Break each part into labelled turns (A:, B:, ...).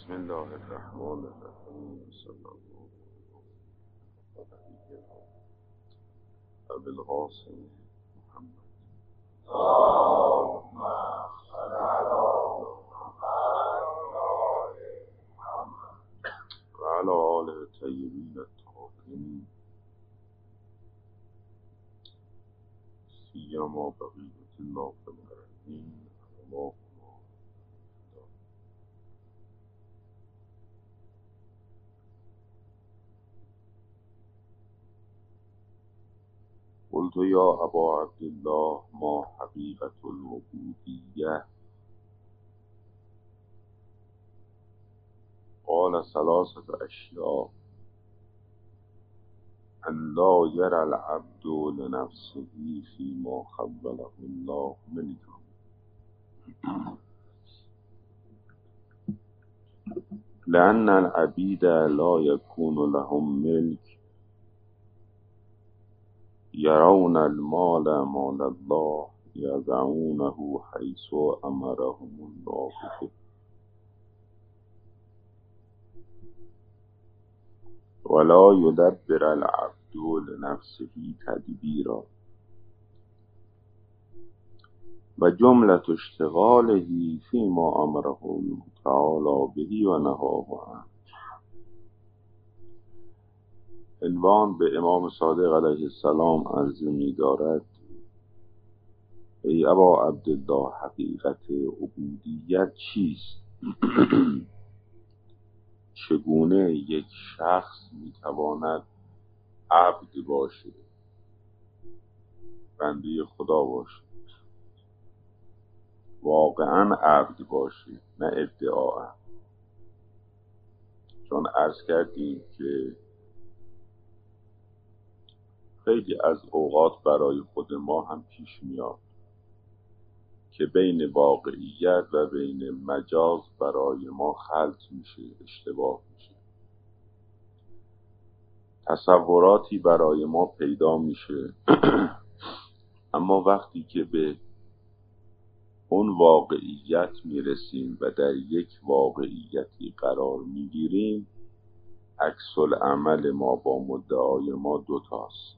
A: بسم الله الرحمن الرحیم. صلی الله علیه و بالقاسم محمد اللهم صل علی محمد و علی آل الطیبین الطاهرین سیما بقیة الله فی الارضین. اللهم قلت یا ابا عبدالله ما حقیقة العبودیة؟ قال ثلاثة اشیاء: أن لا يرى العبد لنفسه فيما خوله الله ملكا، لأن العبيد لا يكون لهم ملك، يرون المال مال الله يضعونه حيث أمرهم الله به، ولا يدبر العبد لنفسه تدبيرا، وجملة اشتغاله فيما أمره الله تعالى به ونهاه عنه. عنوان به امام صادق علیه السلام عرضه می دارد: ای ابا عبدالله، حقیقت عبودیت چیست؟ چگونه یک شخص می تواند عبد باشه، بنده خدا باشه، واقعا عبد باشه، نه ادعا؟ چون عرض کردیم که خیلی از اوقات برای خود ما هم پیش میاد که بین واقعیت و بین مجاز برای ما خلط میشه، اشتباه میشه، تصوراتی برای ما پیدا میشه اما وقتی که به اون واقعیت میرسیم و در یک واقعیتی قرار میگیریم، عکس العمل ما با مدعای ما دوتاست.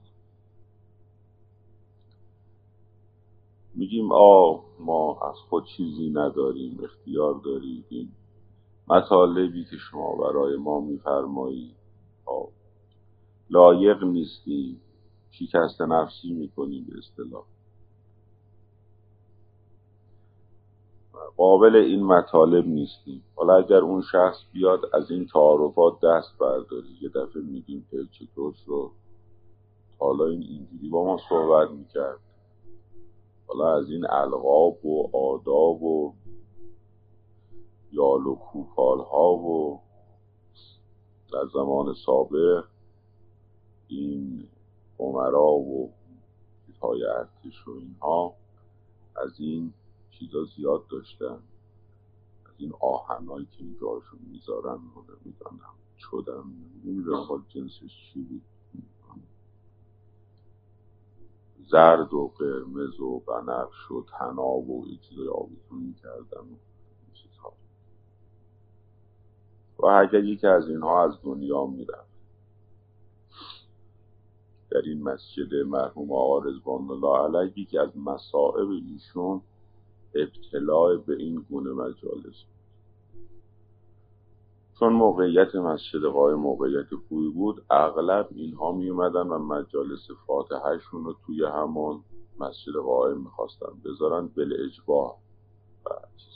A: میگیم ما از خود چیزی نداریم، اختیار داریم، این مطالبی که شما برای ما میفرمایید لایق نیستیم، شکست نفسی میکنیم، به اصطلاح قابل این مطالب نیستیم. حالا اگر اون شخص بیاد از این تعارفات دست برداری، یه دفعه میگیم که چطور شد حالا این اینجوری با ما صحبت میکرد، حالا از این القاب و آداب و یال و کوپال ها و در زمان سابق این امرا و های ارتش و اینها از این چیزا زیاد داشتن، از این آهنایی که این جاشون میذارن رو نمیدانم چودم نمیدونم جنسش چی بود، زرد و قرمز و بنفش و طناب و این چیزای آویزون میکردن و این چیزها. و اگر یکی از اینها از دنیا میرفت، در این مسجد مرحوم آقا رضوان الله علیه یکی از مصائب ایشون ابتلاع به این گونه مجالس، چون موقعیت مسجد قائم موقعیت خوبی بود، اغلب اینها می اومدن و مجالس فاتحهشون رو توی همون مسجد قائم میخواستن بذارن بل اجبار و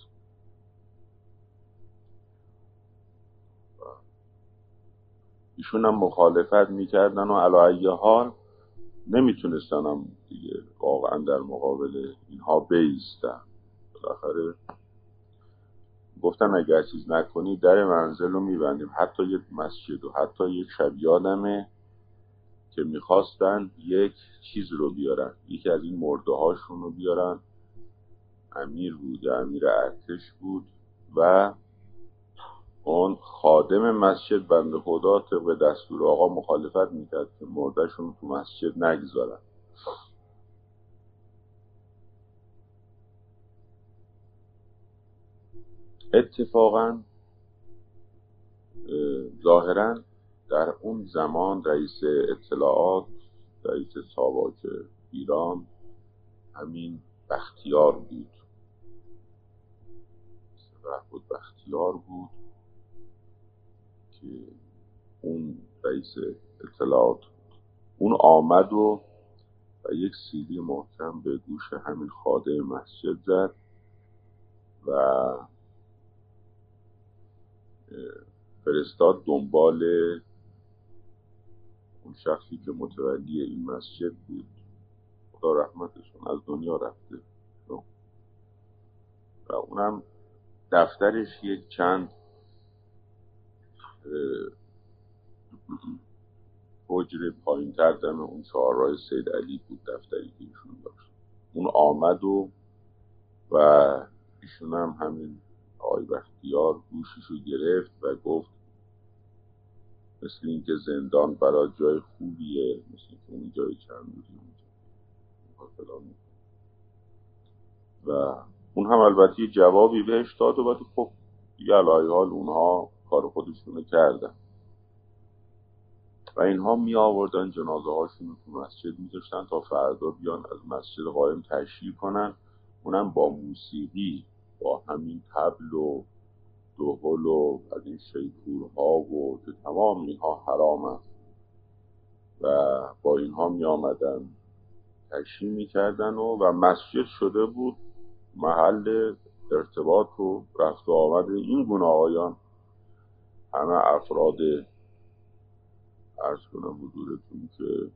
A: ایشون هم مخالفت میکردن و علی ای حال نمیتونستن هم دیگه واقعا در مقابل اینها بایستن. بالاخره گفتن اگر چیز نکنی در منزل رو میبندیم. حتی یک مسجد و حتی یک شب یادمه که میخواستن یک چیز رو بیارن، یکی از این مرده هاشون رو بیارن، امیر بود، امیر ارتش بود و اون خادم مسجد بنده خدا طبق دستور آقا مخالفت میکرد که مردهشون تو مسجد نگذارن. اتفاقا ظاهراً در اون زمان رئیس اطلاعات، رئیس ساواک ایران همین بختیار بود، بختیار بود که اون رئیس اطلاعات اون آمد و یک سیلی محکم به گوش همین خادم مسجد زد و فرستاد دنبال اون شخصی که متولی این مسجد بود، خدا رحمتشون، از دنیا رفته و اونم دفترش یک چند حجره پایین تر دم اون چهارراه سید علی بود دفتری که ایشون داشت. اون آمد و ایشون هم همین آقای بختیار گوششو گرفت و گفت مثل این که زندان برای جای خوبیه، مثل این که اون جای چند روزی اونجا و اون هم البته جوابی بهش داد و بعد خب دیگه علایه حال اونها کار خودشونو کردن و اینها می آوردن جنازه هاشون تو مسجد می داشتن تا فردا بیان از مسجد قائم تشییع کنن، اونم با موسیقی، با همین طبل و دهل و از این شیپورها و که تمام اینها حرام است و با اینها می آمدن تشییع می کردن و مسجد شده بود محل ارتباط و رفت و آمد این گونه آقایان. همه افراد عرض کنم حضورتون که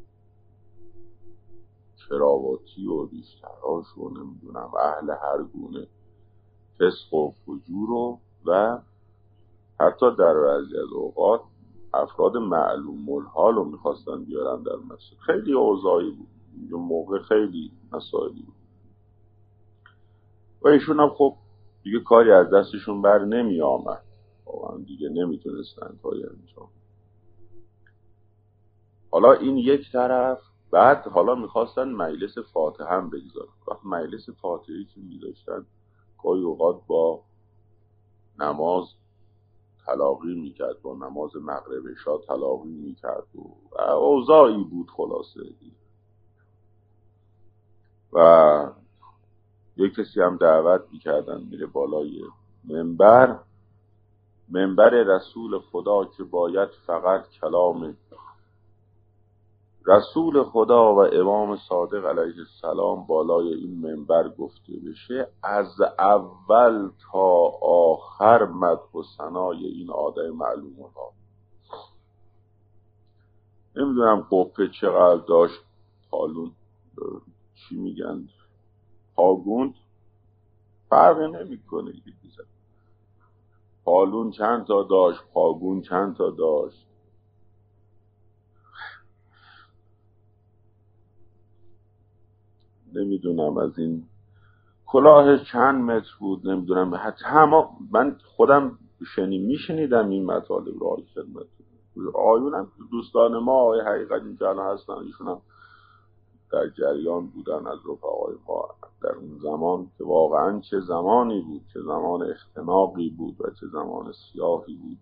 A: کراواتی و ریشتراش و نمیدونم اهل هر گونه فسق و فجور و حتی در بعضی از اوقات افراد معلوم الحال رو میخواستن بیارن در مسجد. خیلی اوضاعی بود اون موقع، خیلی مسائلی بود و ایشون هم خب دیگه کاری از دستشون بر نمی آمد، واقعا دیگه نمیتونستن کاری انجام. حالا این یک طرف، بعد حالا میخواستن مجلس فاتحه هم بگذارن. وقت مجلس فاتحه‌ای که میذاشتن گاهی اوقات با نماز تلاقی میکرد، با نماز مغرب عشا تلاقی میکرد و اوضاعی بود خلاصه و یک کسی هم دعوت میکردن میره بالای منبر رسول خدا که باید فقط کلام رسول خدا و امام صادق علیه السلام بالای این منبر گفته بشه، از اول تا آخر مدح و ثنای این آدم معلوم ها. نمیدونم قپه چقدر داشت، پالون چی میگن، پاگوند فرقی نمیکنه، پالون چند تا داشت، پاگون چند تا داشت، نمیدونم از این کلاهش چند متر بود، نمیدونم. حتی من خودم میشنیدم این مطالب رو آقای خدمت آیونم دوستان ما آقای حقیقت اینجا الان هستن، ایشون هم در جریان بودن از رفقای ما در اون زمان که واقعا چه زمانی بود، چه زمان اختناقی بود و چه زمان سیاهی بود.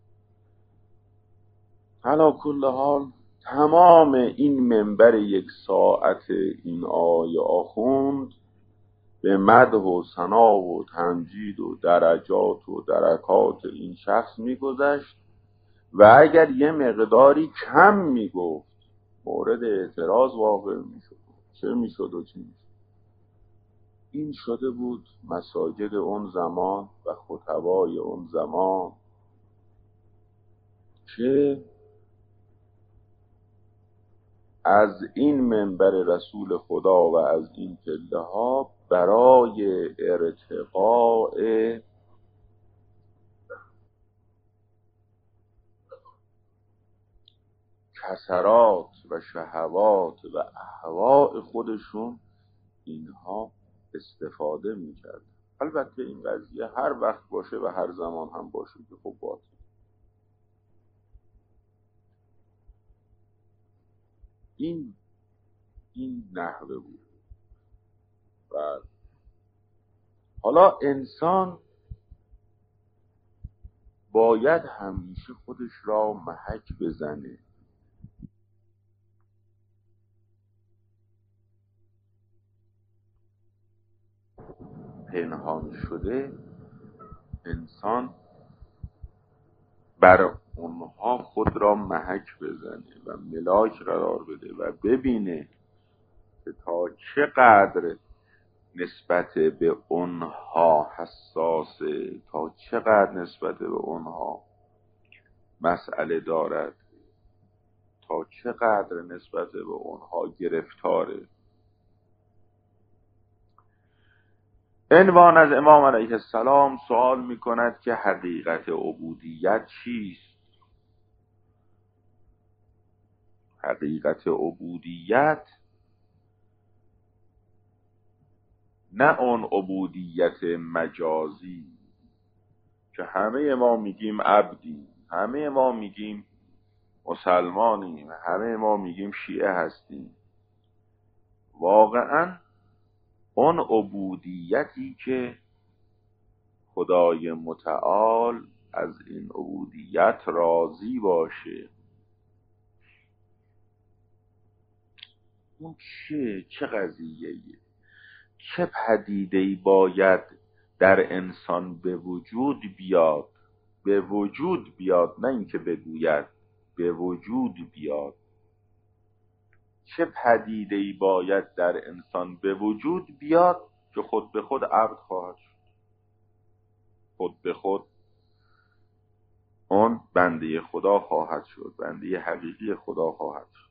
A: علا کل حال تمام این منبر یک ساعت این آقای آخوند به مدح و ثنا و تمجید و درجات و درکات این شخص میگذشت و اگر یه مقداری کم میگفت مورد اعتراض واقع میشد. چه میشد و چی میشد؟ این شده بود مساجد اون زمان و خطبای اون زمان که از این منبر رسول خدا و از این پله ها برای ارتقاء کسرات و شهوات و اهواء خودشون اینها استفاده میکرد. البته این قضیه هر وقت باشه و هر زمان هم باشه که خب باطل. این نحوه بود. و حالا انسان باید همیشه خودش را محک بزنه. پنهان شده انسان بر اونها خود را محک بزنه و ملاک قرار بده و ببینه که تا چقدر نسبت به اونها حساسه، تا چقدر نسبت به اونها مسئله دارد، تا چقدر نسبت به اونها گرفتاره. عنوان از امام علیه السلام سوال می کند که حقیقت عبودیت چیست؟ حقیقت عبودیت نه اون عبودیت مجازی که همه ما میگیم عبدیم، همه ما میگیم مسلمانیم، همه ما میگیم شیعه هستیم. واقعا اون عبودیتی که خدای متعال از این عبودیت راضی باشه، اون چه قضیه‌ایه؟ چه پدیده‌ای باید در انسان به وجود بیاد؟ به وجود بیاد، نه اینکه بگوید، به وجود بیاد. چه پدیده‌ای باید در انسان به وجود بیاد که خود به خود عبد خواهد شد، خود به خود اون بنده خدا خواهد شد، بنده حقیقی خدا خواهد شد.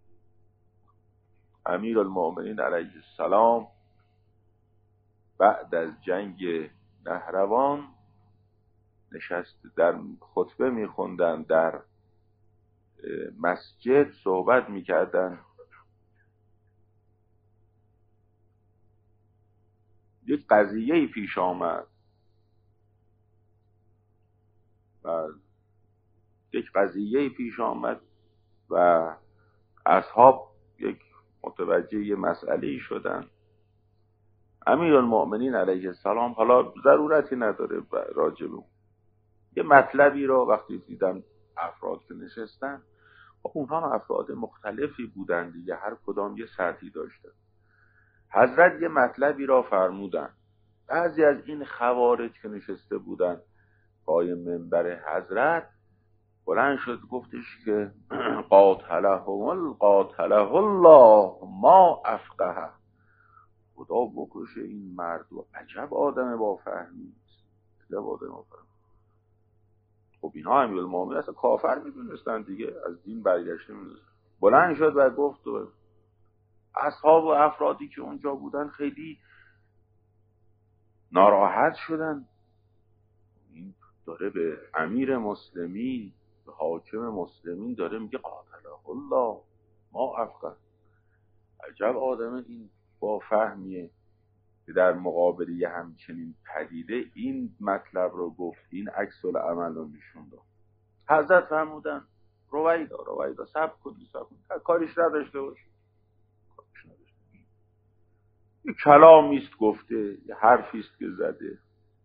A: امیرالمؤمنین علیه السلام بعد از جنگ نهروان نشست در خطبه میخوندن، در مسجد صحبت میکردن. یک قضیه‌ای پیش آمد و اصحاب یک متوجه یه مسئله‌ای شدن. امیرالمؤمنین علیه السلام، حالا ضرورتی نداره راجع به یه مطلبی رو وقتی دیدن افراد که نشستن، اونها افراد مختلفی بودن دیگه، هر کدام یه سطحی داشتن. حضرت یه مطلبی را فرمودن. بعضی از این خوارج که نشسته بودن پای منبر حضرت بلند شد گفتش که قاتله الله ما افقه، خدا بکشه این مرد و عجب آدم با فهمی است، عجب آدم با فهمی. خب اینا امیرالمومنین اصلا کافر میدونستن دیگه، از دین برگشته میدونستن. بلند شد و گفت و اصحاب و افرادی که اونجا بودن خیلی ناراحت شدن. این داره به امیر مسلمین، به حاکم مسلمین داره میگه قاتله الله ما افقه، عجب آدم این با فهمیه که در مقابل یه همچنین پدیده این مطلب رو گفت، این عکس العمل رو نشون داد. حضرت فرمودن رویدا صبر کنی، کاریش نداشته باش. یه کلامیست گفته، یه حرفیست که زده،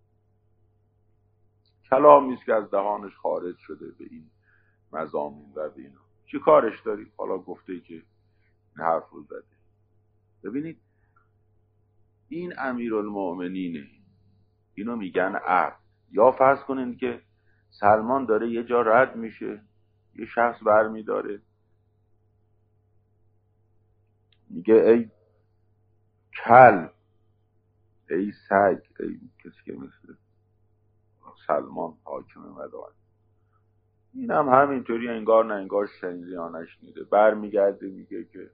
A: کلامیست که از دهانش خارج شده به این مضامین و به اینا، چی کارش داری؟ حالا گفته که این حرف رو زده. ببینید این امیرالمؤمنینه، اینو میگن عبد. یا فرض کنین که سلمان داره یه جا رد میشه، یه شخص برمی داره میگه ای کلب، ای سگ، ای کسی که مثل سلمان حاکم مدائن، این هم همینطوری انگار نه انگار شنیده یا نشنیده، برمیگرده میگه که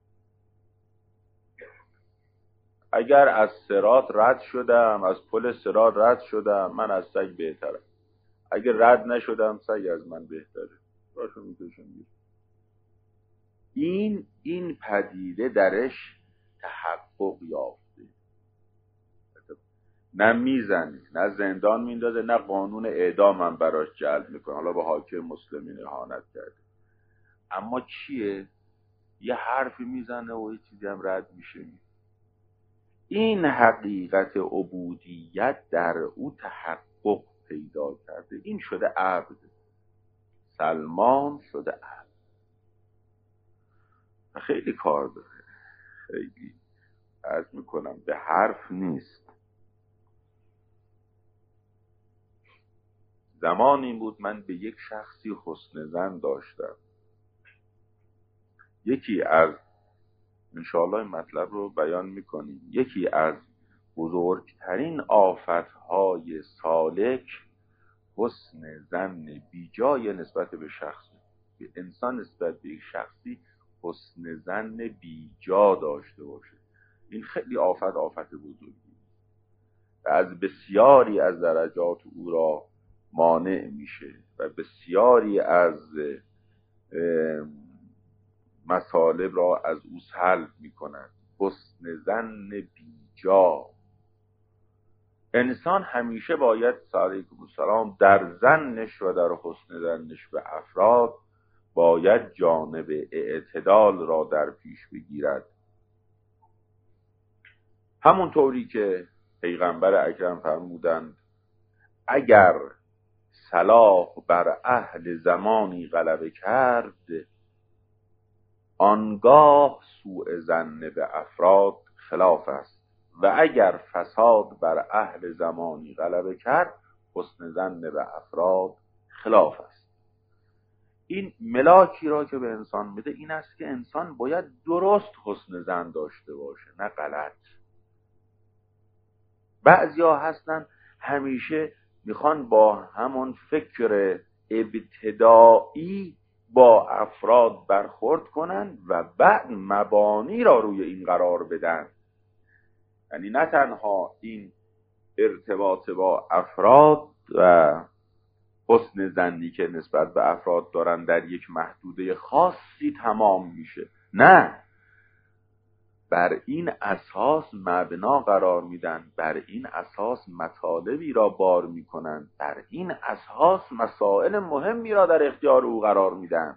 A: اگر از صراط رد شدم، از پل صراط رد شدم، من از سگ بهترم. اگر رد نشدم سگ از من بهتره. راشو میکشم. این پدیده درش تحقق یافته، نه میزنه، نه زندان میندازه، نه قانون اعدام هم براش جلب میکنه. حالا به حاکم مسلمین اهانت کرده، اما چیه؟ یه حرفی میزنه و یه چیزی هم رد میشه. این حقیقت عبودیت در او تحقق پیدا کرده، این شده عبد. سلمان شده عبد. خیلی کار داره، خیلی عرض میکنم به حرف نیست. زمانی بود من به یک شخصی حسن ظن داشتم. یکی از انشاءالله این مطلب رو بیان میکنیم. یکی از بزرگترین آفتهای سالک حسن ظن بیجای نسبت به شخصی. به انسان نسبت به یک شخصی حسن ظن بیجا داشته باشه، این خیلی آفت بزرگی و از بسیاری از درجات او را مانع میشه و بسیاری از مطالب را از او سلب میکند. حسن ظن بیجا. انسان همیشه باید علیکم السلام در ظنش و در حسن ظنش به افراد باید جانب اعتدال را در پیش بگیرد. همونطوری که پیغمبر اکرم فرمودند اگر صلاح بر اهل زمانی غلبه کرد، آنگاه سوء ظن به افراد خلاف است و اگر فساد بر اهل زمانی غلبه کرد، حسن ظن به افراد خلاف است. این ملاکی را که به انسان میده این است که انسان باید درست حسن ظن داشته باشه، نه غلط. بعضیا هستن همیشه میخوان با همون فکر ابتدایی با افراد برخورد کنن و بعد مبانی را روی این قرار بدن. یعنی نه تنها این ارتباط با افراد و حسن ظنی که نسبت به افراد دارن در یک محدوده خاصی تمام میشه، نه، بر این اساس مبنا قرار میدن، بر این اساس مطالبی را بار میکنن، بر این اساس مسائل مهمی را در اختیار او قرار میدن.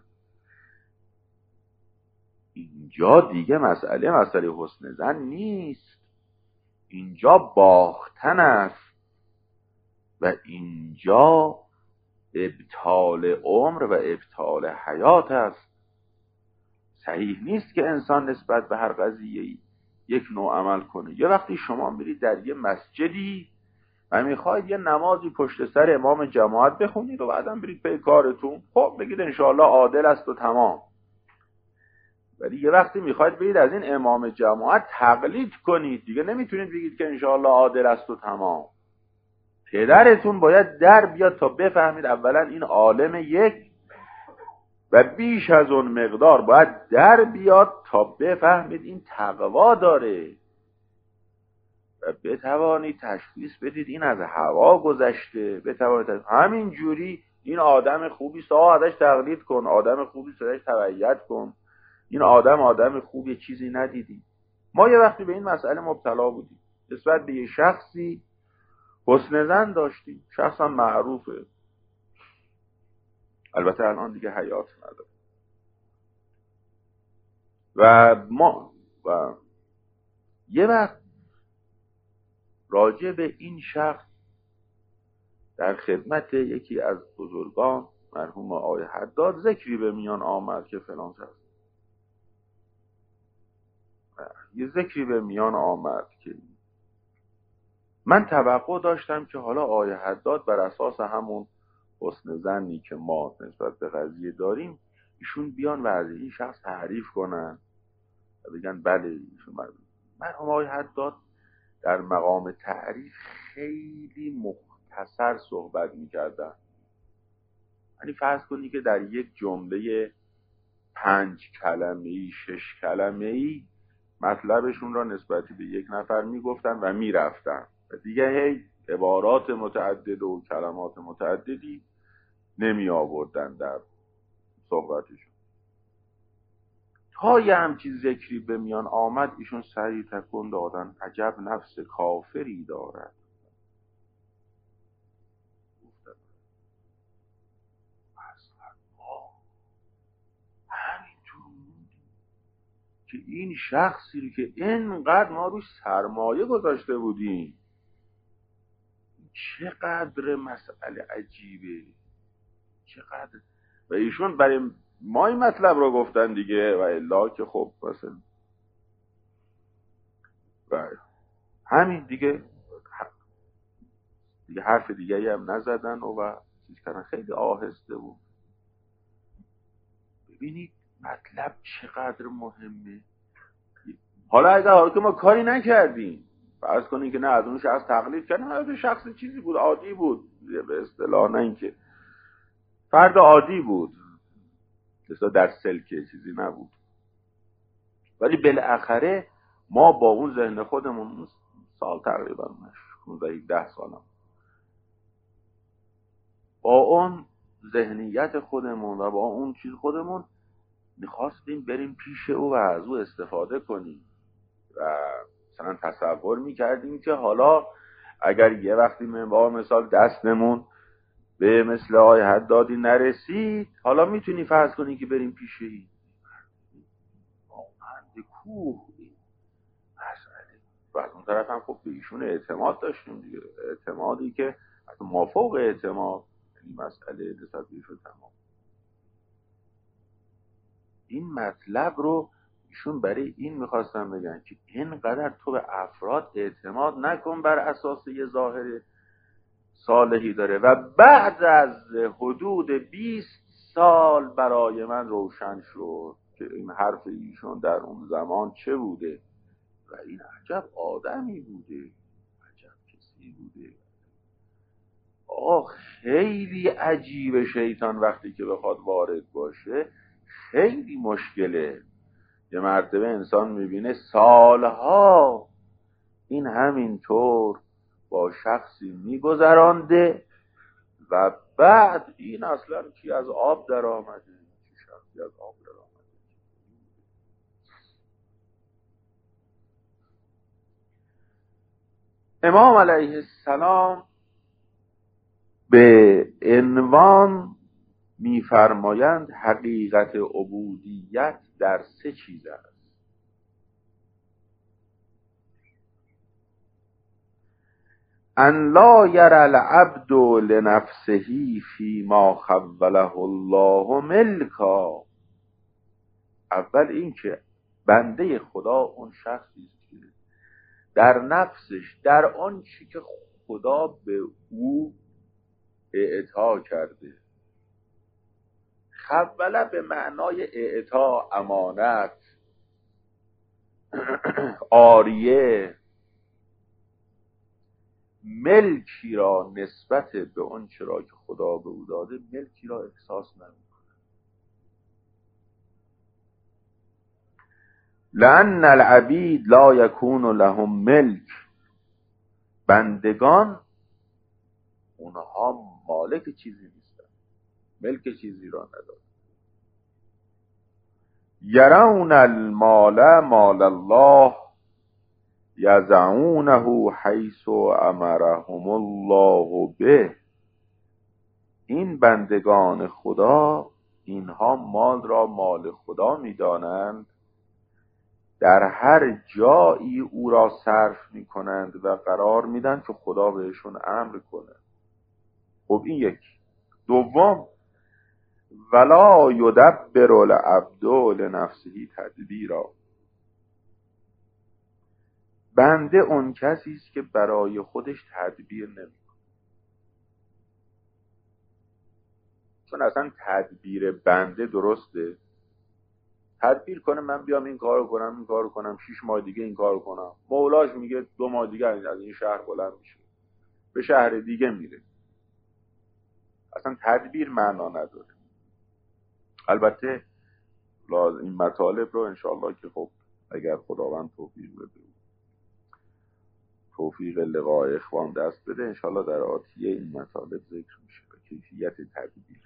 A: اینجا دیگه مسئله حسن ظن نیست، اینجا باختن است و اینجا ابطال عمر و ابطال حیات است. صحیح نیست که انسان نسبت به هر قضیه‌ای یک نوع عمل کنه. یه وقتی شما میرید در یه مسجدی و میخواید یه نمازی پشت سر امام جماعت بخونید و بعدم برید پی کارتون، خب بگید انشاءالله عادل است و تمام. ولی یه وقتی میخواید برید از این امام جماعت تقلید کنید، دیگه نمیتونید بگید که انشاءالله عادل است و تمام. پدرتون باید در بیاد تا بفهمید اولا این عالم یک و بیش از اون مقدار باید در بیاد تا بفهمید این تقوا داره و بتوانید تشخیص بدید این از هوا گذشته. بتوانید همین جوری این آدم خوبی است ازش تقلید کن، آدم خوبی است ازش تبعیت کن، این آدم خوبی چیزی ندیدی. ما یه وقتی به این مسئله مبتلا بودیم، نسبت به یه شخصی حسن ظن داشتیم، شخص هم معروفه، البته الان دیگه حیات نداره و یه وقت راجع به این شخص در خدمت یکی از بزرگان مرحوم آقای حداد ذکری به میان آمد که فلان شخص، یه ذکری به میان آمد که من توقع داشتم که حالا آقای حداد بر اساس همون حسن ظنی که ما نسبت به قضیه داریم ایشون بیان و از این شخص تعریف کنن و بگن بله ایشون مرحوم آقای حداد در مقام تعریف خیلی مختصر صحبت می‌کردن. یعنی فرض کنی که در یک جمله 5 کلمه‌ای 6 کلمه‌ای مطلبشون را نسبت به یک نفر میگفتن و میرفتن و دیگه هی عبارات متعدد و کلمات متعددی نمی آوردن در صحبتشون. تا یه همچین ذکری به میان آمد ایشون سری تکون دادن عجب نفس کافری دارد. که این شخصی که اینقدر ما روش سرمایه گذاشته بودیم چقدر مسئله عجیبه، چقدر. و ایشون برای ما این مطلب رو گفتن دیگه، و الا که خب مثلا و همین دیگه حرف دیگه هم نزدن و چیز کردن، خیلی آهسته بود. ببینید مطلب چقدر مهمه. حالا اگر که ما کاری نکردیم، فرض کنید که نه از اون شخص تقلید کردن، از شخص چیزی بود، عادی بود به اصطلاح، نه اینکه فرد عادی بود مثلا در سلکه چیزی نبود، ولی بالاخره ما با اون ذهن خودمون سال تقریبا 16-17 سالم با اون ذهنیت خودمون و با اون چیز خودمون میخواستیم بریم پیش او و از او استفاده کنیم و مثلا تصور میکردیم که حالا اگر یه وقتی با مثال دستمون به مثل آقای حدادی نرسید، حالا میتونی فرض کنی که بریم پیش این مانند کوه مسئله. و از اون طرف هم خب به ایشون اعتماد داشتیم دیگه، اعتمادی که حتی مافوق اعتماد، یعنی مسئله تصویر شد تمام. این مطلب رو ایشون برای این میخواستن بگن که اینقدر تو به افراد اعتماد نکن بر اساس یه ظاهر صالحی داره و بعد از حدود 20 سال برای من روشن شد که این حرف ایشون در اون زمان چه بوده و این عجب آدمی بوده، عجب کسی بوده. خیلی عجیبه شیطان وقتی که بخواد وارد باشه خیلی مشکله. یه مرتبه انسان میبینه سالها این همینطور با شخصی میگذرانده و بعد این اصلا کی از آب در آمده، کی شخصی از آب در آمده. امام علیه السلام به عنوان میفرمایند حقیقت عبودیت در 3 چیز است. ان لا یر العبد لنفسه فیما خوله الله ملکا. اول این که بنده خدا اون شخصی است که در نفسش، در آن چی که خدا به او اعطا کرده، خوله به معنای اعطا، امانت، عاریه، ملکی را نسبت به اون چرا که خدا به او داده ملکی را احساس نمی‌کنه. لأن العبید لا یکون لهم ملک. بندگان اونها مالک چیزی نیستن، ملک چیزی را ندارن. یرون المال مال الله یضعونه حیث امرهم الله به. این بندگان خدا اینها مال را مال خدا می‌دانند، در هر جایی او را صرف می‌کنند و قرار میدن که خدا بهشون امر کنه. خب این یکی. دوم، ولا یدبر العبد لنفسه تدبیرا. بنده اون کسی است که برای خودش تدبیر نمی‌کنه. چون اصلا تدبیر بنده درسته، تدبیر کنه من بیام این کارو کنم، این کارو کنم، 6 ماه دیگه این کارو کنم. مولاش میگه 2 ماه دیگه از این شهر بلند میشه، به شهر دیگه میره. اصلا تدبیر معنا نداره. البته این مطالب رو انشاءالله که خب اگر خداوند توفیق بده، توفیق لقاء اخوان دست بده، انشاءالله در آتیه این مطالب ذکر میشه و کیفیت تدبیر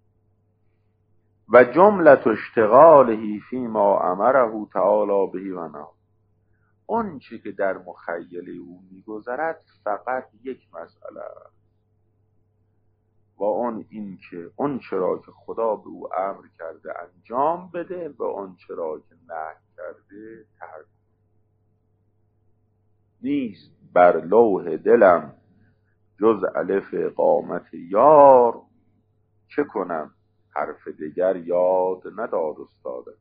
A: و جملت اشتغاله فیما امره تعالی به و نهی. اون چه که در مخیله او میگذرد فقط یک مسئله و اون این که اون چرا که خدا به او امر کرده انجام بده و اون چرا که نهی کرده ترک نیست. بر لوح دلم جز الف اقامت یار، چه کنم حرف دیگر یاد نداد استاده.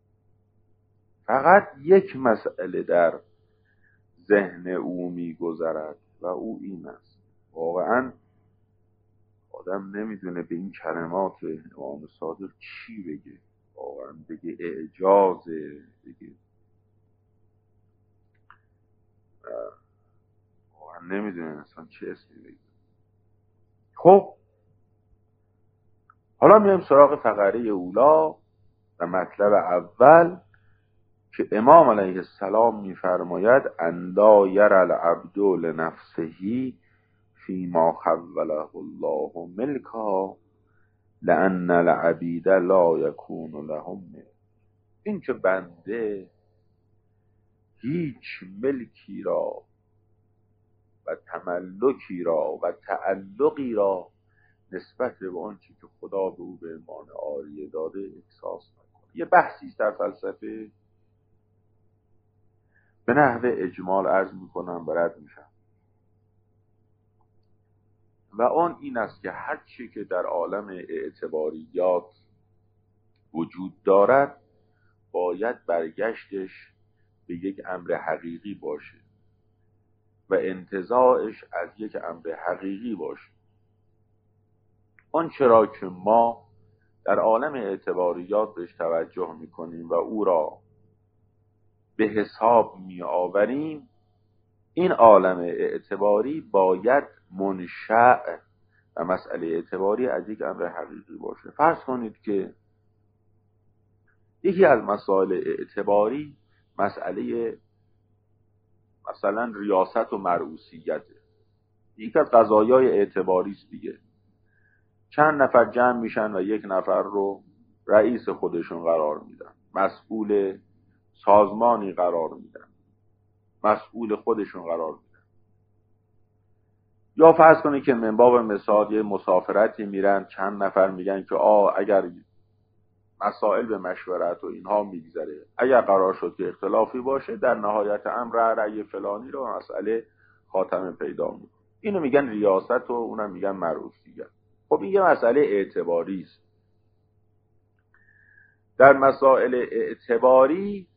A: فقط یک مسئله در ذهن او می‌گذرد و او این است. واقعا آدم نمیدونه به این کلمات امام صادق چی بگه، واقعا بگه اعجازه، بگه واقعا نمیدونه انسان چه اسمی بگه. خب حالا میایم سراغ فقره اولا و مطلب اول که امام علیه السلام میفرماید ان لا یری العبد لنفسه فیما خوله الله ملکا لان العبید لا یکون لهم ملک. این که بنده هیچ ملکی را و تملکی را و تعلقی را نسبت به آنچه که خدا به او به عنوان عاریه داده احساس نکنه. یه بحثی در فلسفه به نحو اجمال عرض میکنم و رد میشم و آن این است که هر چی که در عالم اعتباریات وجود دارد باید برگشتش به یک امر حقیقی باشه و انتزاعش از یک امر حقیقی باشه. آن چرا که ما در عالم اعتباریات بهش توجه میکنیم و او را به حساب می آوریم، این عالم اعتباری باید منشأ و مسئله اعتباری از یک امر حقیقی باشه. فرض کنید که یکی از مسائل اعتباری مسئله مثلا ریاست و مرئوسیته. یک از قضایای اعتباری است دیگه. چند نفر جمع میشن و یک نفر رو رئیس خودشون قرار میدن، مسئول سازمانی قرار میدن، مسئول خودشون قرار میدن. یا فرض کنید که من باب مثال یه مسافرتی میرن، چند نفر میگن که اگر مسائل به مشورت و اینها میگذره، اگر قرار شد که اختلافی باشه در نهایت امر رأی فلانی رو مسئله خاتمه پیدا میکنه. اینو میگن ریاست و اونم میگن مرئوسیت. خب این یه مسئله اعتباری است. در مسائل اعتباری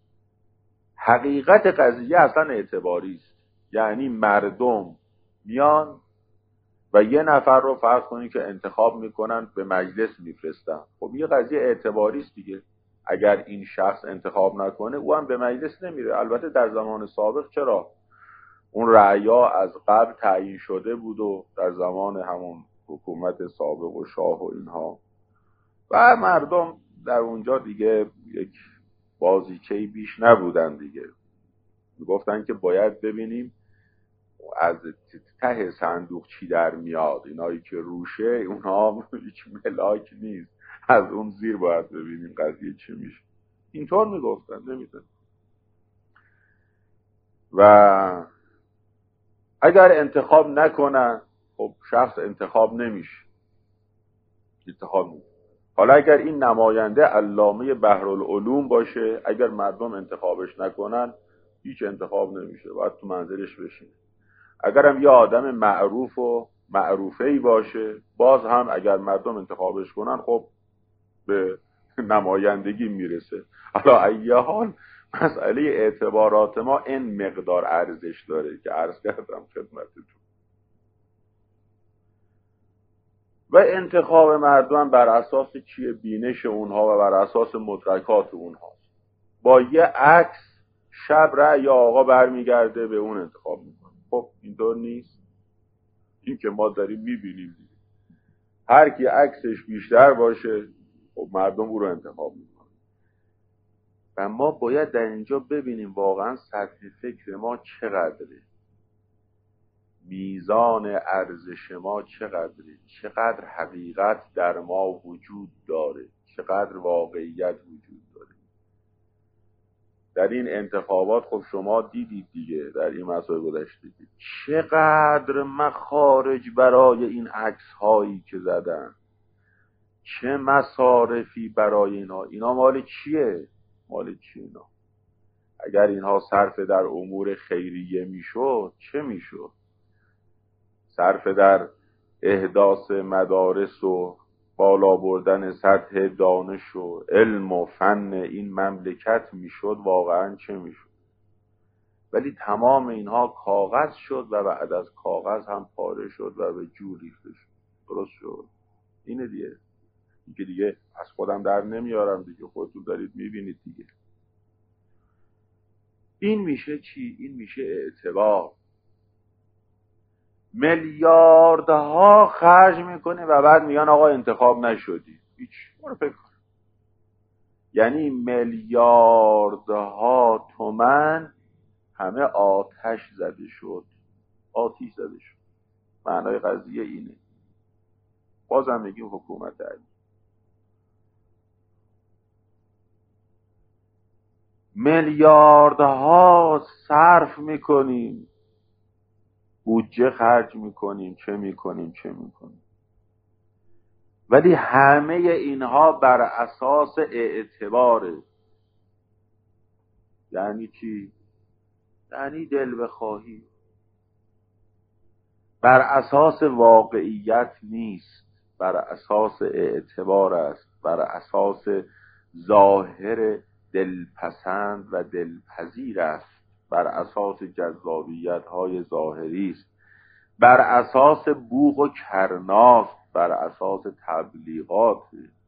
A: حقیقت قضیه اصلا اعتباری است. یعنی مردم میان و یه نفر رو فرض کنید که انتخاب میکنن به مجلس میفرستن. خب یه قضیه اعتباری است دیگه. اگر این شخص انتخاب نکنه او هم به مجلس نمیره. البته در زمان سابق چرا اون رعیا از قبل تعیین شده بود و در زمان همون حکومت سابق و شاه و اینها و مردم در اونجا دیگه یک بازیچه‌ای بیش نبودن دیگه. میگفتن که باید ببینیم از ته صندوق چی در میاد، اینایی که روشه اونها هیچ ملاک نیست، از اون زیر باید ببینیم قضیه چی میشه. اینطور میگفتن، نمیدونم. و اگر انتخاب نکنن خب شخص انتخاب نمیشه. حالا اگر این نماینده علامه بحرالعلوم باشه، اگر مردم انتخابش نکنن هیچ انتخاب نمیشه، باید تو منزلش بشینه. اگرم یه آدم معروف و معروفه‌ای باشه، باز هم اگر مردم انتخابش کنن خب به نمایندگی میرسه. حالا ایه حال مسئله اعتبارات ما این مقدار ارزش داره که عرض کردم خدمتتون. و انتخاب مردم بر اساس چیه؟ بینش اونها و بر اساس مدرکات اونها. با یه عکس شب رأی آقا برمیگرده به اون انتخاب میکنه. خب اینطور نیست. این که ما داریم میبینیم دیگه. هر کی عکسش بیشتر باشه خب مردم او رو انتخاب میکنه. و ما باید در اینجا ببینیم واقعا سطح فکر ما چقدره، میزان ارزش ما چقدره، چقدر حقیقت در ما وجود داره، چقدر واقعیت وجود داره. در این انتخابات خب شما دیدید دیگه، در این مسائل گذشته دیدید چقدر مخارج برای این عکس هایی که زدن، چه مصارفی برای اینا مال چیه؟ مال چی اینا؟ اگر اینها صرف در امور خیریه میشد چه میشد؟ صرف در احداث مدارس و بالا بردن سطح دانش و علم و فن این مملکت میشد، واقعا چه میشد؟ ولی تمام اینها کاغذ شد و بعد از کاغذ هم پاره شد و به جور ریخته شد. درست شد؟ اینه دیگه. این که دیگه از خودم در نمیارم دیگه، خودتون دارید میبینید دیگه. این میشه چی؟ این میشه اعتبار. میلیاردها خرج میکنه و بعد میگن آقا انتخاب نشدی. هیچ. برو فکر کن. یعنی میلیاردها تومن همه آتش زده شد. آتش زده شد. معنای قضیه اینه. بازم میگیم حکومت علی. میلیاردها صرف میکنیم، بودجه خرج میکنیم، چه میکنیم ولی همه اینها بر اساس اعتباره. یعنی چی؟ یعنی دل بخواهی. بر اساس واقعیت نیست، بر اساس اعتبار است، بر اساس ظاهر دلپسند و دلپذیر است، بر اساس جذابیت های ظاهری است، بر اساس بوق و کرناست، بر اساس تبلیغات.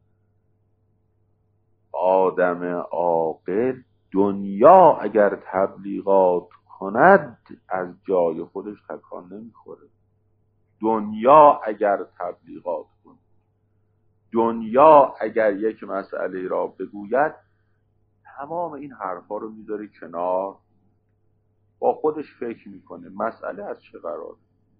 A: آدم عاقل دنیا اگر تبلیغات کند از جای خودش تکان نمیخوره. دنیا اگر تبلیغات کند، دنیا اگر یک مسئله را بگوید، تمام این حرفا رو میذاره کنار، با خودش فکر میکنه مسئله از چه قراره.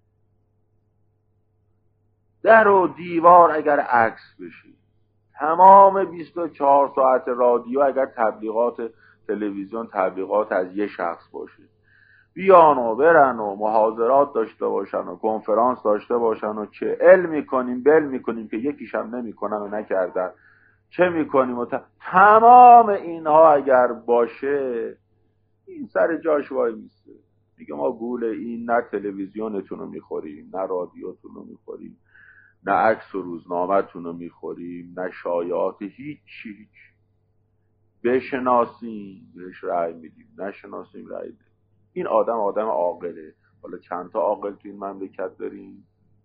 A: در و دیوار اگر عکس بشه، تمام 24 ساعت رادیو اگر تبلیغات تلویزیون تبلیغات از یه شخص باشه، بیان و برن و محاضرات داشته باشن و کنفرانس داشته باشن و چه علم میکنیم بل میکنیم که یکیش هم نمیکنن و نکردن، چه میکنیم و تمام اینها اگر باشه، این سر جاش وای میسته، میگه ما گول این نه تلویزیونتون رو میخوریم، نه رادیوتون رو میخوریم، نه عکس و روزنامه‌تون رو میخوریم، نه شایعات، هیچ. بشناسیم بهش رأی میدیم، نشناسیم رأی میدیم. این آدم عاقله. حالا چند تا عاقل تو این مملکت داریم؟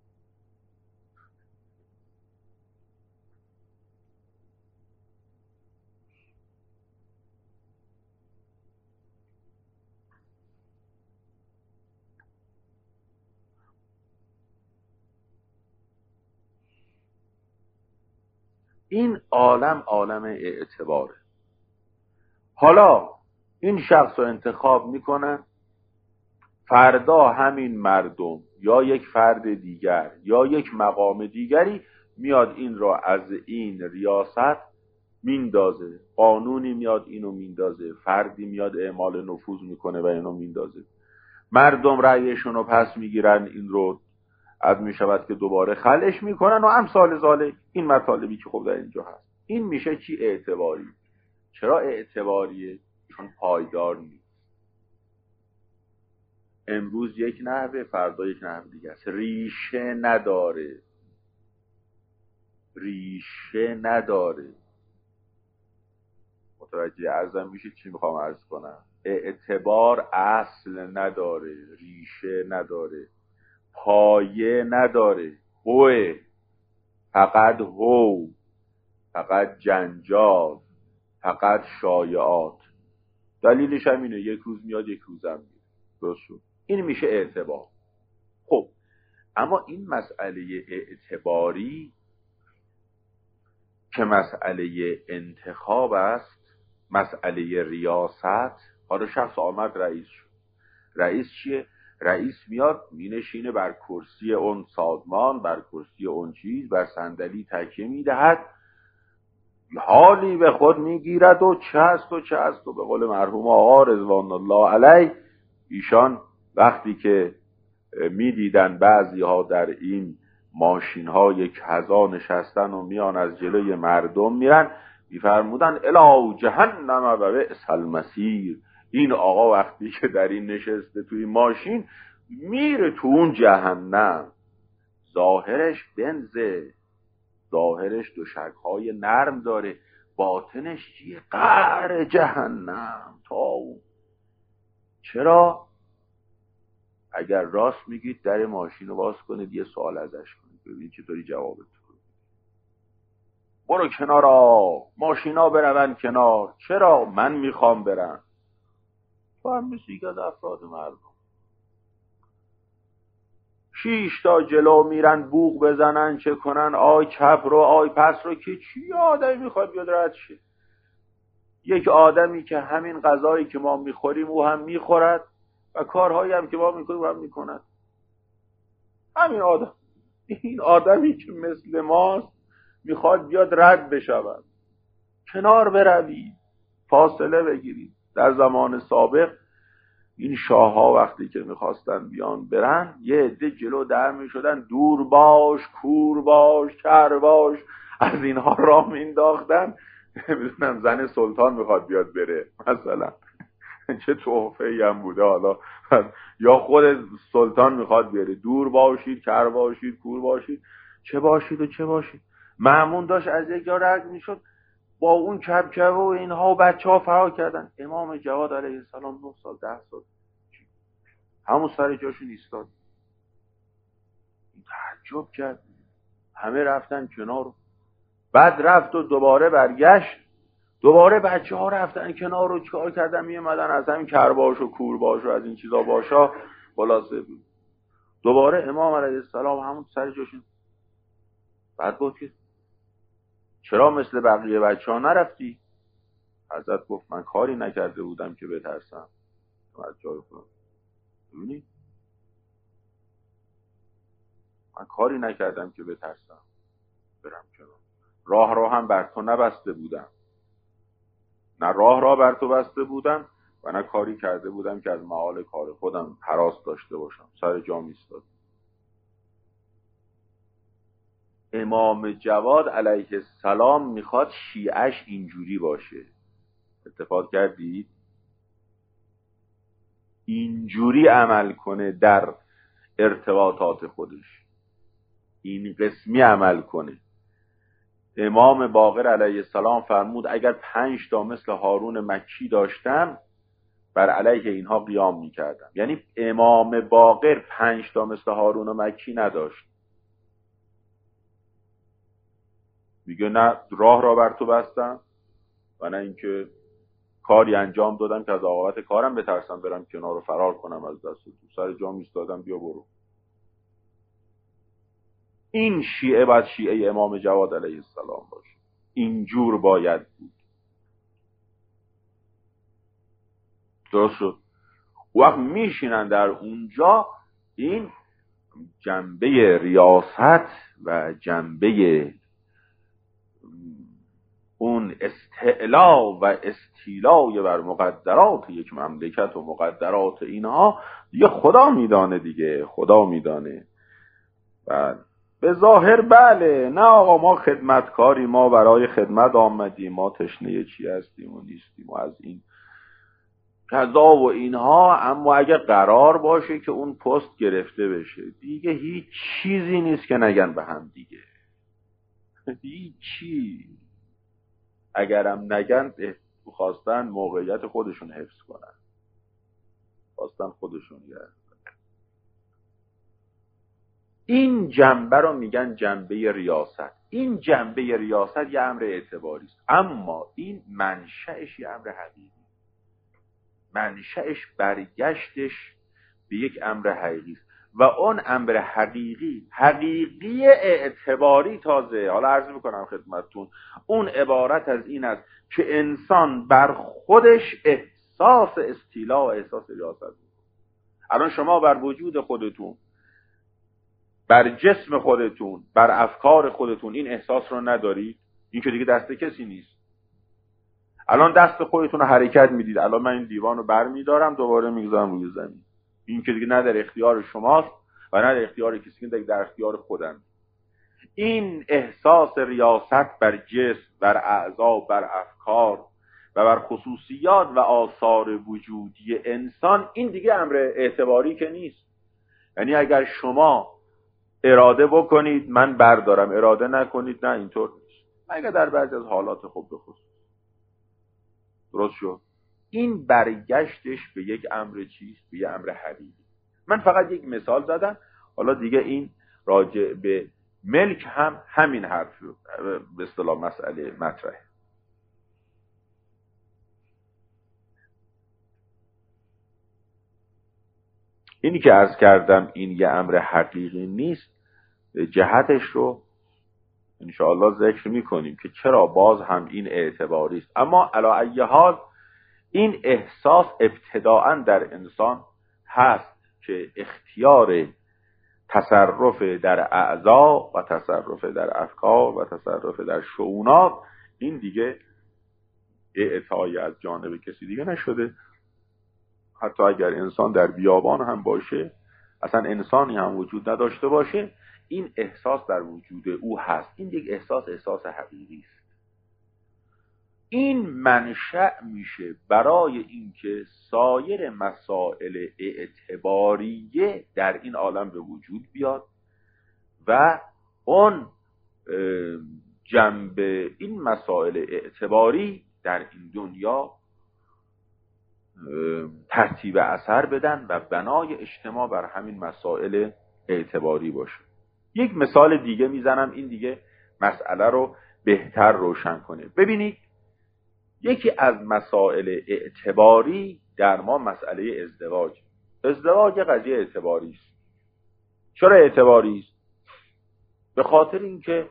A: این عالم اعتباره. حالا این شخص رو انتخاب میکنن، فردا همین مردم یا یک فرد دیگر یا یک مقام دیگری میاد این را از این ریاست میندازه، قانونی میاد اینو میندازه، فردی میاد اعمال نفوذ میکنه و اینو میندازه، مردم رأیشون رو پس میگیرن، این رو از میشود که دوباره خلش میکنن و امثال ذالک. این مطالبی که خب در اینجا هست، این میشه چی؟ اعتباری. چرا اعتباریه؟ چون پایدار نیست. امروز یک نحوه، فردا یک نحوه دیگه است. ریشه نداره. متوجه عرضم میشه چی میخوام عرض کنم؟ اعتبار اصل نداره، ریشه نداره، پایه نداره، فقط جنجال، فقط شایعات. دلیلش هم اینه، یک روز میاد یک روز هم میاد. درست شد؟ این میشه اعتبار. خب اما این مسئله اعتباری که مسئله انتخاب است، مسئله ریاست. حالا شخص آمد رئیس شد. رئیس چیه؟ رئیس میاد مینشینه بر کرسی اون سازمان، بر کرسی اون چیز، بر صندلی تکیه میدهد، حالی به خود میگیرد و چه هست و به قول مرحوم آقا رضوان الله علیه، ایشان وقتی که میدیدن بعضی ها در این ماشین های کذا نشستن و میان از جلوی مردم میرن، میفرمودن الی جهنم و بئس المصیر. این آقا وقتی که در این نشسته توی ماشین میره تو اون جهنم، ظاهرش بنزه، ظاهرش دوشک‌های نرم داره، باطنش چیه؟ قعر جهنم تا. چرا؟ اگر راست میگید در ماشین رو باز کنید یه سوال ازش کنید ببینید چطوری جوابت کنید. برو کنارا، ماشینا برون کنار. چرا؟ من میخوام برم. تو هم مثل که از افراد مردم 6 تا جلو میرن بوق بزنن چه کنن، آی چپ رو آی پس رو، که چی آدمی میخواد بیاد رد شه؟ یک آدمی که همین غذایی که ما میخوریم او هم میخورد و کارهایی هم که ما میکنیم او هم میکند. همین آدم، این آدمی که مثل ماست میخواد بیاد رد بشود. کنار بروید، فاصله بگیرید. در زمان سابق این شاه ها وقتی که میخواستن بیان برن یه عده جلو در میشدن، دور باش، کور باش، کر باش، از اینها راه مینداختن. میدونم زن سلطان میخواد بیاد بره مثلا، چه تحفه‌ای هم بوده. حالا یا خود سلطان میخواد بیاره، دور باشید، کر باشید، کور باشید، چه باشید و چه باشید. مأمون داشت از یک جا رد میشد با اون کبکبه و اینها و بچه ها فرار کردن. امام جواد علیه السلام 9 سال 10 سال همون سر جاشون ایستاد، تعجب کرد. همه رفتن کنار، بعد رفت و دوباره برگشت، دوباره بچه ها رفتن کنار و چیکار کردن؟ میامدن از همین کرباش و کورباش و از این چیزا باشا خلاصه بود. دوباره امام علیه السلام همون سر جاشون. بعد گفت که چرا مثل بقیه بچه ها نرفتی؟ حضرت گفت من کاری نکرده بودم که بترسم. ببینید، من کاری نکردم که بترسم برم کنار. راه هم بر تو نبسته بودم، نه راه بر تو بسته بودم و نه کاری کرده بودم که از معال کار خودم هراس داشته باشم. سر جام ایستاد. امام جواد علیه السلام میخواد شیعش اینجوری باشه. اتفاق کردید؟ اینجوری عمل کنه در ارتباطات خودش، این قسمی عمل کنه. امام باقر علیه السلام فرمود اگر 5 تا مثل هارون مکی داشتم بر علیه اینها قیام میکردم. یعنی امام باقر 5 تا مثل هارون مکی نداشت. میگه نه راه را بر تو بستم و نه اینکه کاری انجام دادم که از عاقبت کارم بترسم برم کنار و فرار کنم از دست تو. سر جام ایستادم، بیا برو. این شیعه باید شیعه امام جواد علیه السلام باشه. اینجور باید بود. درست شد؟ وقت میشینن در اونجا این جنبه ریاست و جنبه اون استعلا و استیلای بر مقدرات یک مملکت و مقدرات اینها دیگه خدا میدانه دیگه، خدا میدانه. و به ظاهر بله، نه آقا ما خدمتکاری، ما برای خدمت آمدیم، ما تشنه چی هستیم و نیستیم و از این کذا و اینها. اما اگر قرار باشه که اون پست گرفته بشه دیگه هیچ چیزی نیست که نگن به هم دیگه، هیچی. اگرم نگن خواستن موقعیت خودشون حفظ کنن، خواستن خودشون گرد. این جنبه رو میگن جنبه ریاست. این جنبه ریاست یه امر اعتباری است، اما این منشأش یه امر حقیقی، منشأش برگشتش به یک امر حقیقی است و اون امر حقیقی اعتباری تازه. حالا عرض میکنم خدمتتون، اون عبارت از این است که انسان بر خودش احساس استیلا و احساس ریاست میکنه. الان شما بر وجود خودتون، بر جسم خودتون، بر افکار خودتون این احساس رو ندارید؟ این که دیگه دست کسی نیست. الان دست خودتون رو حرکت میدید، الان من این دیوان رو بر میدارم دوباره میگذارم روی زمین. این که دیگه نه در اختیار شماست و نه در اختیار کسی، که در اختیار خودم. این احساس ریاست بر جسم، بر اعضا، بر افکار و بر خصوصیات و آثار وجودی انسان، این دیگه امر اعتباری که نیست. یعنی اگر شما اراده بکنید من بردارم، اراده نکنید نه، اینطور نیست، مگه در بعضی از حالات خوب بخصوص. درست شد؟ این برگشتش به یک امر چیست؟ به یک امر حقیقی. من فقط یک مثال زدم، حالا دیگه این راجع به ملک هم همین حرف به اصطلاح مسئله مطرحه. اینی که عرض کردم این یه امر حقیقی نیست، جهتش رو انشاءالله ذکر میکنیم که چرا باز هم این اعتباری است. اما علی ای حال این احساس ابتداءً در انسان هست که اختیار تصرف در اعضا و تصرف در افکار و تصرف در شؤونات این دیگه اعطایی از جانب کسی دیگه نشده. حتی اگر انسان در بیابان هم باشه، اصلا انسانی هم وجود نداشته باشه، این احساس در وجود او هست. این یک احساس حقیقی است. این منشأ میشه برای اینکه سایر مسائل اعتباریه در این عالم به وجود بیاد و اون جنبه این مسائل اعتباری در این دنیا ترتیب اثر بدن و بنای اجتماع بر همین مسائل اعتباری باشه. یک مثال دیگه میزنم، این دیگه مسئله رو بهتر روشن کنه. ببینید یکی از مسائل اعتباری در ما مسئله ازدواج. ازدواج قضیه اعتباری است. چرا اعتباری است؟ به خاطر اینکه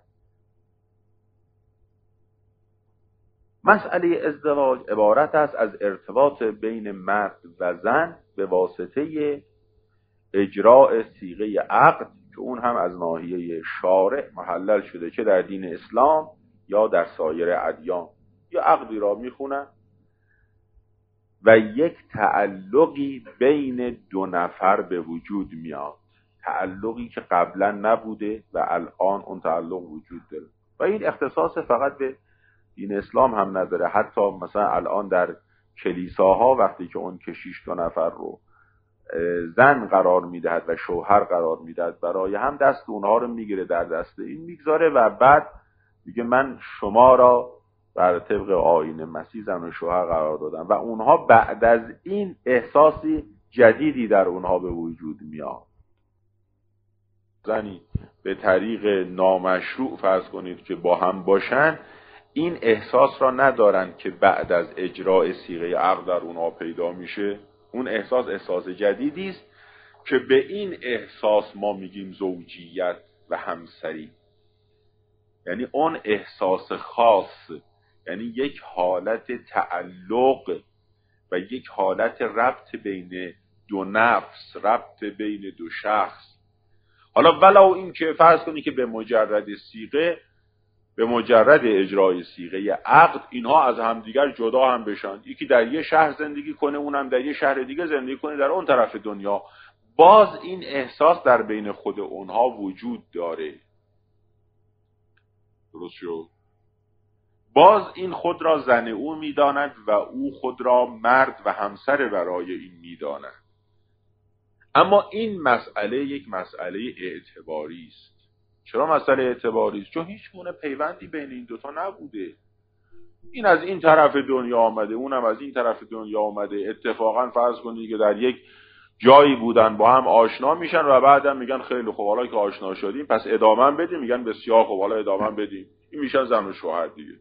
A: مسئله ازدواج عبارت است از ارتباط بین مرد و زن به واسطه اجراء صیغه عقد که اون هم از ناحیه شارع محلل شده، چه در دین اسلام یا در سایر ادیان. یا عقدی را میخونن و یک تعلقی بین دو نفر به وجود میاد، تعلقی که قبلا نبوده و الان اون تعلق وجود داره. و این اختصاص فقط به دین اسلام هم نداره، حتی مثلا الان در کلیساها وقتی که اون کشیش دو نفر رو زن قرار میدهد و شوهر قرار میدهد، برای هم دست اونها رو میگیره، در دست این میگذاره و بعد میگه من شما را بر طبق آیین مسیح زن و شوهر قرار دادم و اونها بعد از این احساسی جدیدی در اونها به وجود میاد. زنی به طریق نامشروع فرض کنید که با هم باشن، این احساس را ندارن که بعد از اجراء صیغه عقد در اونها پیدا میشه. اون احساس جدیدی است که به این احساس ما میگیم زوجیت و همسری. یعنی اون احساس خاص، یعنی یک حالت تعلق و یک حالت ربط بین دو نفس، ربط بین دو شخص. حالا ولو این که فرض کنی که به مجرد صیغه، به مجرد اجرای صیغه عقد اینها از همدیگر جدا هم بشن، یکی در یه شهر زندگی کنه اونم در یه شهر دیگه زندگی کنه در اون طرف دنیا، باز این احساس در بین خود اونها وجود داره. درست شد؟ باز این خود را زن او میداند و او خود را مرد و همسر برای این میداند. اما این مسئله یک مسئله اعتباری است. چرا مسئله اعتباری است؟ چون هیچ گونه پیوندی بین این دوتا نبوده. این از این طرف دنیا آمده، اونم از این طرف دنیا آمده، اتفاقا فرض کنید که در یک جایی بودن با هم آشنا میشن و بعدم میگن خیلی خوب حالا که آشنا شدیم پس ادامه بدیم، میگن بسیار خوب حالا ادامه بدیم، این میشن زن و شوهر دیگه.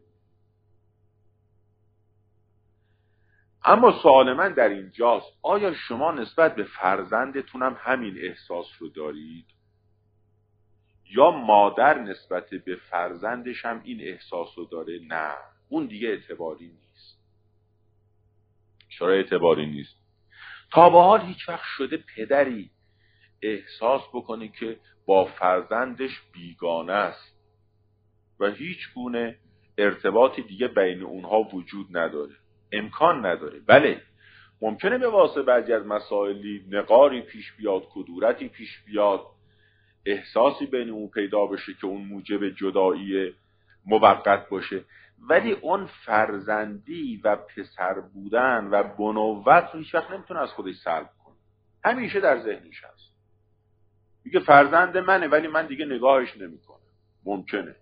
A: اما سوال من در اینجاست، آیا شما نسبت به فرزندتون هم همین احساس رو دارید؟ یا مادر نسبت به فرزندش هم این احساس رو داره؟ نه، اون دیگه اعتباری نیست. چرا اعتباری نیست؟ تا به حال هیچ وقت شده پدری احساس بکنه که با فرزندش بیگانه است و هیچ گونه ارتباطی دیگه بین اونها وجود نداره؟ امکان نداره. بله ممکنه به واسطه بعضی از مسائلی نقاری پیش بیاد، کدورتی پیش بیاد، احساسی بین اون پیدا بشه که اون موجب جدایی موقت باشه، ولی اون فرزندی و پسر بودن و بنوت رو هیچ وقت نمیتونه از خودش سلب کنه، همیشه در ذهنش هست. میگه فرزند منه ولی من دیگه نگاهش نمیکنم. ممکنه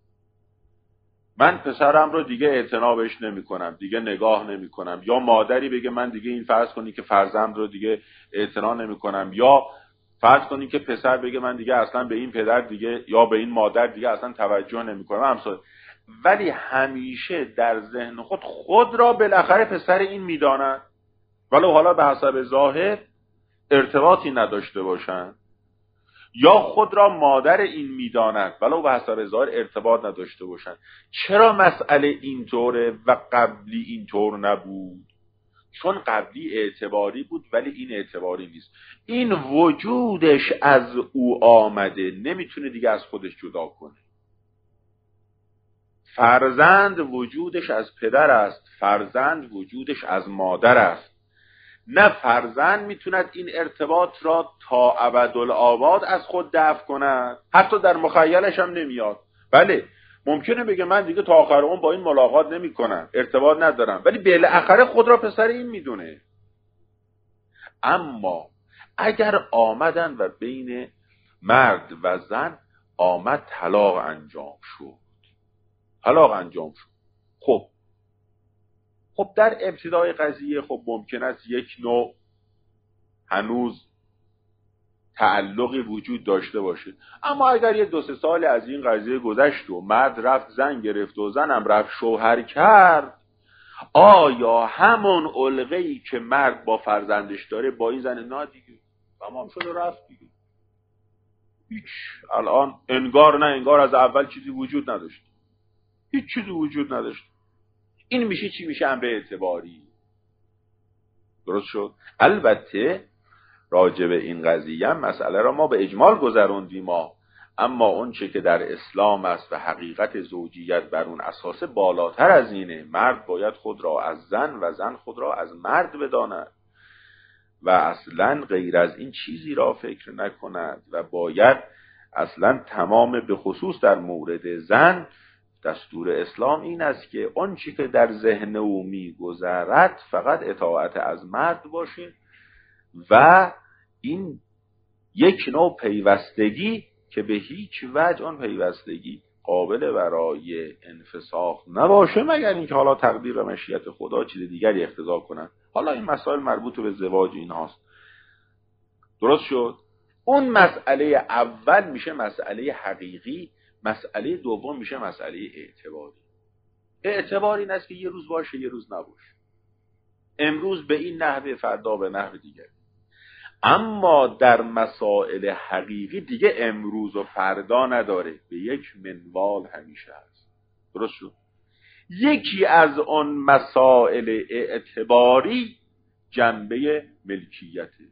A: من پسرم رو دیگه اعتنا بهش نمیکنم، دیگه نگاه نمیکنم، یا مادری بگه من دیگه این فرض کنی که فرزند رو دیگه اعتنا نمیکنم، یا فرض کنی که پسر بگه من دیگه اصلا به این پدر دیگه یا به این مادر دیگه اصلا توجه نمیکنم. ولی همیشه در ذهن خود را بالاخره پسر این میدانند، ولو حالا به حسب ظاهر ارتباطی نداشته باشند، یا خود را مادر این میدانند ولو به حسب ظاهر ارتباط نداشته باشند. چرا مسئله اینطوره و قبلی اینطور نبود؟ چون قبلی اعتباری بود ولی این اعتباری نیست. این وجودش از او آمده، نمیتونه دیگه از خودش جدا کنه. فرزند وجودش از پدر است، فرزند وجودش از مادر است. نه فرزند میتوند این ارتباط را تا ابدالآباد از خود دفع کند، حتی در مخیلش هم نمیاد. بله ممکنه بگه من دیگه تا آخر عمر با این ملاقات نمیکنم، ارتباط ندارم، ولی بالاخره خود را پسر این میدونه. اما اگر آمدن و بین مرد و زن آمد طلاق انجام شد، خب در ابتدای قضیه خب ممکن است یک نوع هنوز تعلقی وجود داشته باشه، اما اگر یه 2-3 سال از این قضیه گذشت و مرد رفت زن گرفت و زنم رفت شوهر کرد، آیا همون علقه‌ای که مرد با فرزندش داره با این زن نه دیگه تمام شده رفت دیگه؟ هیچ. الان انگار از اول چیزی وجود نداشت، هیچ چیزی وجود نداشت. این میشه چی؟ میشه امر اعتباری. درست شد؟ البته راجع به این قضیه مسئله را ما به اجمال گذروندیم، اما اون چه که در اسلام است و حقیقت زوجیت بر اون اساس بالاتر از اینه. مرد باید خود را از زن و زن خود را از مرد بداند و اصلا غیر از این چیزی را فکر نکند و باید اصلا تمام به خصوص در مورد زن دستور اسلام این است که اون چی که در ذهن او می‌گذرد فقط اطاعت از مرد باشه و این یک نوع پیوستگی که به هیچ وجه آن پیوستگی قابل برای انفساخ نباشه، مگر اینکه حالا تقدیر و مشیت خدا چیز دیگری اقتضا کنن. حالا این مسائل مربوط به ازدواج اینهاست. درست شد؟ اون مسئله اول میشه مسئله حقیقی، مسئله دوم میشه مسئله اعتباری. اعتبار این است که یه روز باشه یه روز نباشه، امروز به این نحوه فردا به نحو دیگر. اما در مسائل حقیقی دیگه امروز و فردا نداره، به یک منوال همیشه هست. درست شد؟ یکی از اون مسائل اعتباری جنبه ملکیته.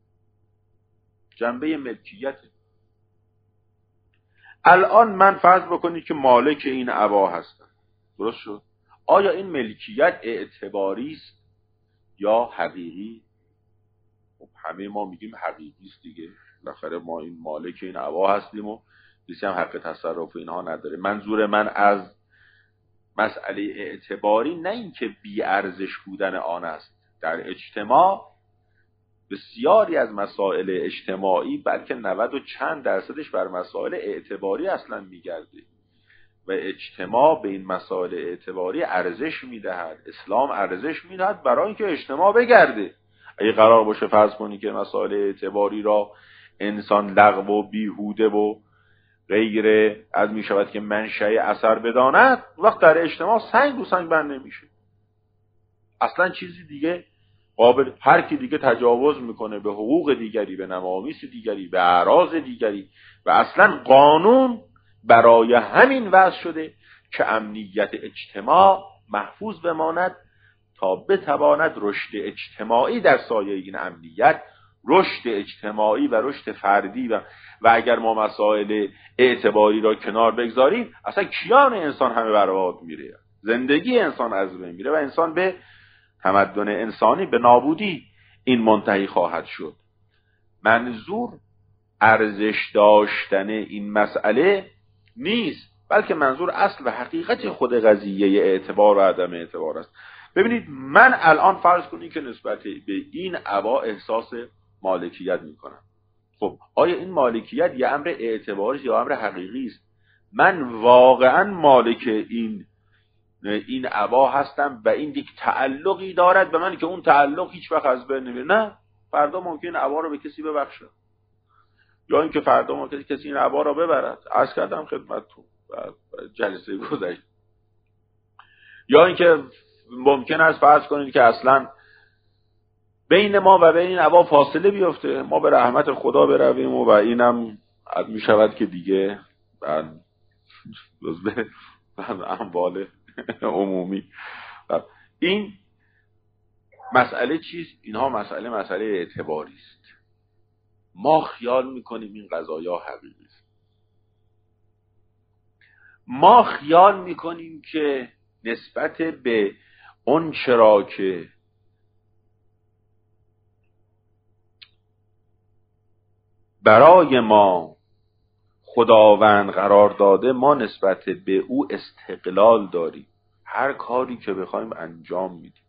A: الان من فرض بکنید که مالک این عبا هستم. درست شد؟ آیا این ملکیت اعتباری است یا حقیقی؟ خب همه ما میگیم حقیقی است دیگه، بالاخره ما این مالک این عبا هستیم و کسی هم حق تصرف اینها نداره. منظور من از مسئله اعتباری نه این که بی ارزش بودن آن است. در اجتماع بسیاری از مسائل اجتماعی بلکه 90 و چند درصدش بر مسائل اعتباری اصلا میگرده و اجتماع به این مسائل اعتباری ارزش میدهد. اسلام ارزش میدهد برای اینکه اجتماع بگرده. اگه قرار باشه فرض کنی که مسائل اعتباری را انسان لغو و بیهوده و غیر از می شود که منشأ اثر بداند، وقت در اجتماع سنگ رو سنگ بند نمیشه. اصلا چیزی دیگه قابل، هر کی دیگه تجاوز میکنه به حقوق دیگری، به نمایش دیگری، به اعراض دیگری، و اصلا قانون برای همین وضع شده که امنیت اجتماع محفوظ بماند تا بتواند رشد اجتماعی در سایه این امنیت، رشد اجتماعی و رشد فردی و اگر ما مسائل اعتباری را کنار بگذاریم، اصلا کیان انسان همه برباد میره، زندگی انسان از بین میره و انسان به تمدن انسانی به نابودی این منتهی خواهد شد. منظور ارزش داشتن این مسئله نیست، بلکه منظور اصل و حقیقت خود قضیه اعتبار و عدم اعتبار است. ببینید من الان فرض کنید که نسبت به این عبا احساس مالکیت میکنم، خب آیا این مالکیت یه امر اعتباری یا امر حقیقی است؟ من واقعا مالک این عبا هستم و این یک تعلقی دارد به من که اون تعلق هیچ وقت از بین نمیره. نه، فردا ممکن عبا رو به کسی ببخشه، یا اینکه فردا ممکن کسی این عبا رو ببرد. عرض کردم خدمتتون جلسه گذشته. یا اینکه ممکن است فرض کنید که اصلا بین ما و بین این عبا فاصله بیفته، ما به رحمت خدا برویم و اینم می شود که دیگه جزء اموال عمومی. این مسئله چیست؟ اینها مسئله اعتباری است. ما خیال میکنیم این قضایا حقیقی است. ما خیال میکنیم که نسبت به اون چرا که برای ما خداوند قرار داده، ما نسبت به او استقلال داریم، هر کاری که بخوایم انجام میدیم.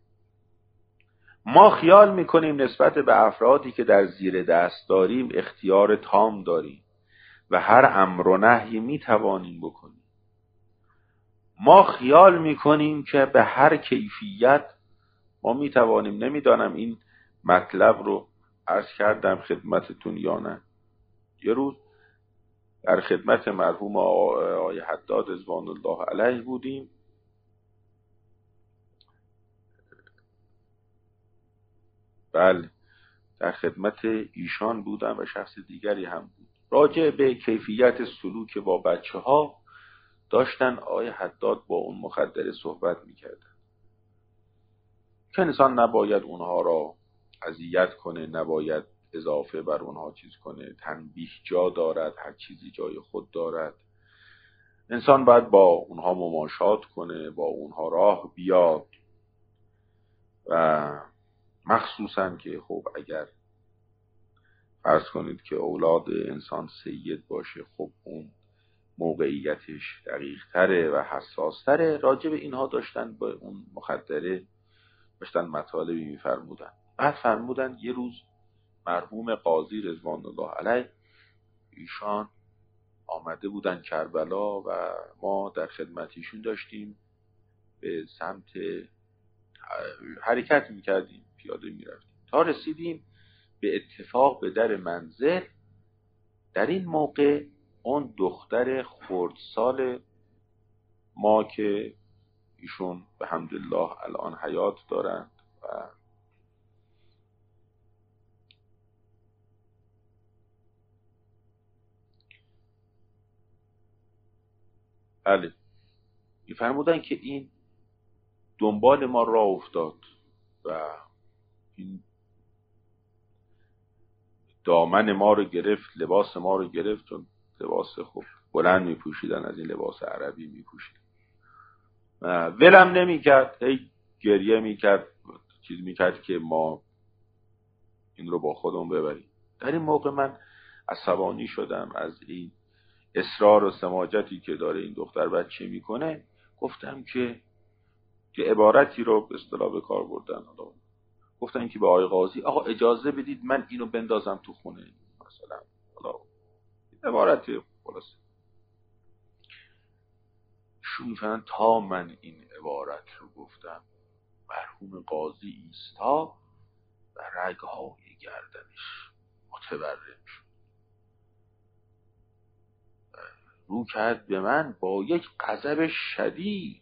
A: ما خیال میکنیم نسبت به افرادی که در زیر دست داریم اختیار تام داریم و هر امر و نهی میتوانیم بکنیم. ما خیال میکنیم که به هر کیفیت ما میتوانیم. نمیدانم این مطلب رو عرض کردم خدمتتون یا نه. یه روز در خدمت مرحوم آقای حداد رضوان الله علیه بودیم. بله، در خدمت ایشان بودم و شخص دیگری هم بود. راجع به کیفیت سلوک با بچه ها داشتن آقای حداد با اون مخدر صحبت میکردن که انسان نباید اونها را اذیت کنه، نباید اضافه بر اونها چیز کنه، تنبیه جا دارد، هر چیزی جای خود دارد. انسان باید با اونها مماشات کنه، با اونها راه بیاد و مخصوصا که خب اگر فرض کنید که اولاد انسان سید باشه، خب اون موقعیتش دقیق تره و حساس تره. راجع به اینها داشتن با اون مخدره داشتن مطالبی میفرمودن. بعد فرمودن یه روز مرحوم قاضی رضوان الله علیه ایشان آمده بودن کربلا و ما در خدمتیشون داشتیم به سمت حرکت میکردیم، پیاده میرفتیم تا رسیدیم به اتفاق به در منزل. در این موقع اون دختر خردسال ما که ایشون به حمدالله الان حیات دارند و بله، میفرمودن که این دنبال ما راه افتاد و این دامن ما رو گرفت، لباس ما رو گرفت، چون لباس خوب بلند میپوشیدن، از این لباس عربی میپوشیدن. ولم نمیکرد، هی گریه میکرد، چیز میکرد که ما این رو با خودمون ببریم. در این موقع من عصبانی شدم از این اصرار و سماجتی که داره این دختر بچه میکنه. گفتم که عبارتی رو به اصطلاح به کار بردن. گفتن که به آقای قاضی آقا اجازه بدید من اینو بندازم تو خونه، مثلا عبارتی خلاصه. شون میفهمن تا من این عبارت رو گفتم مرحوم قاضی ایستا و رگهای گردنش متورم شد، رو کرد به من با یک غضب شدید.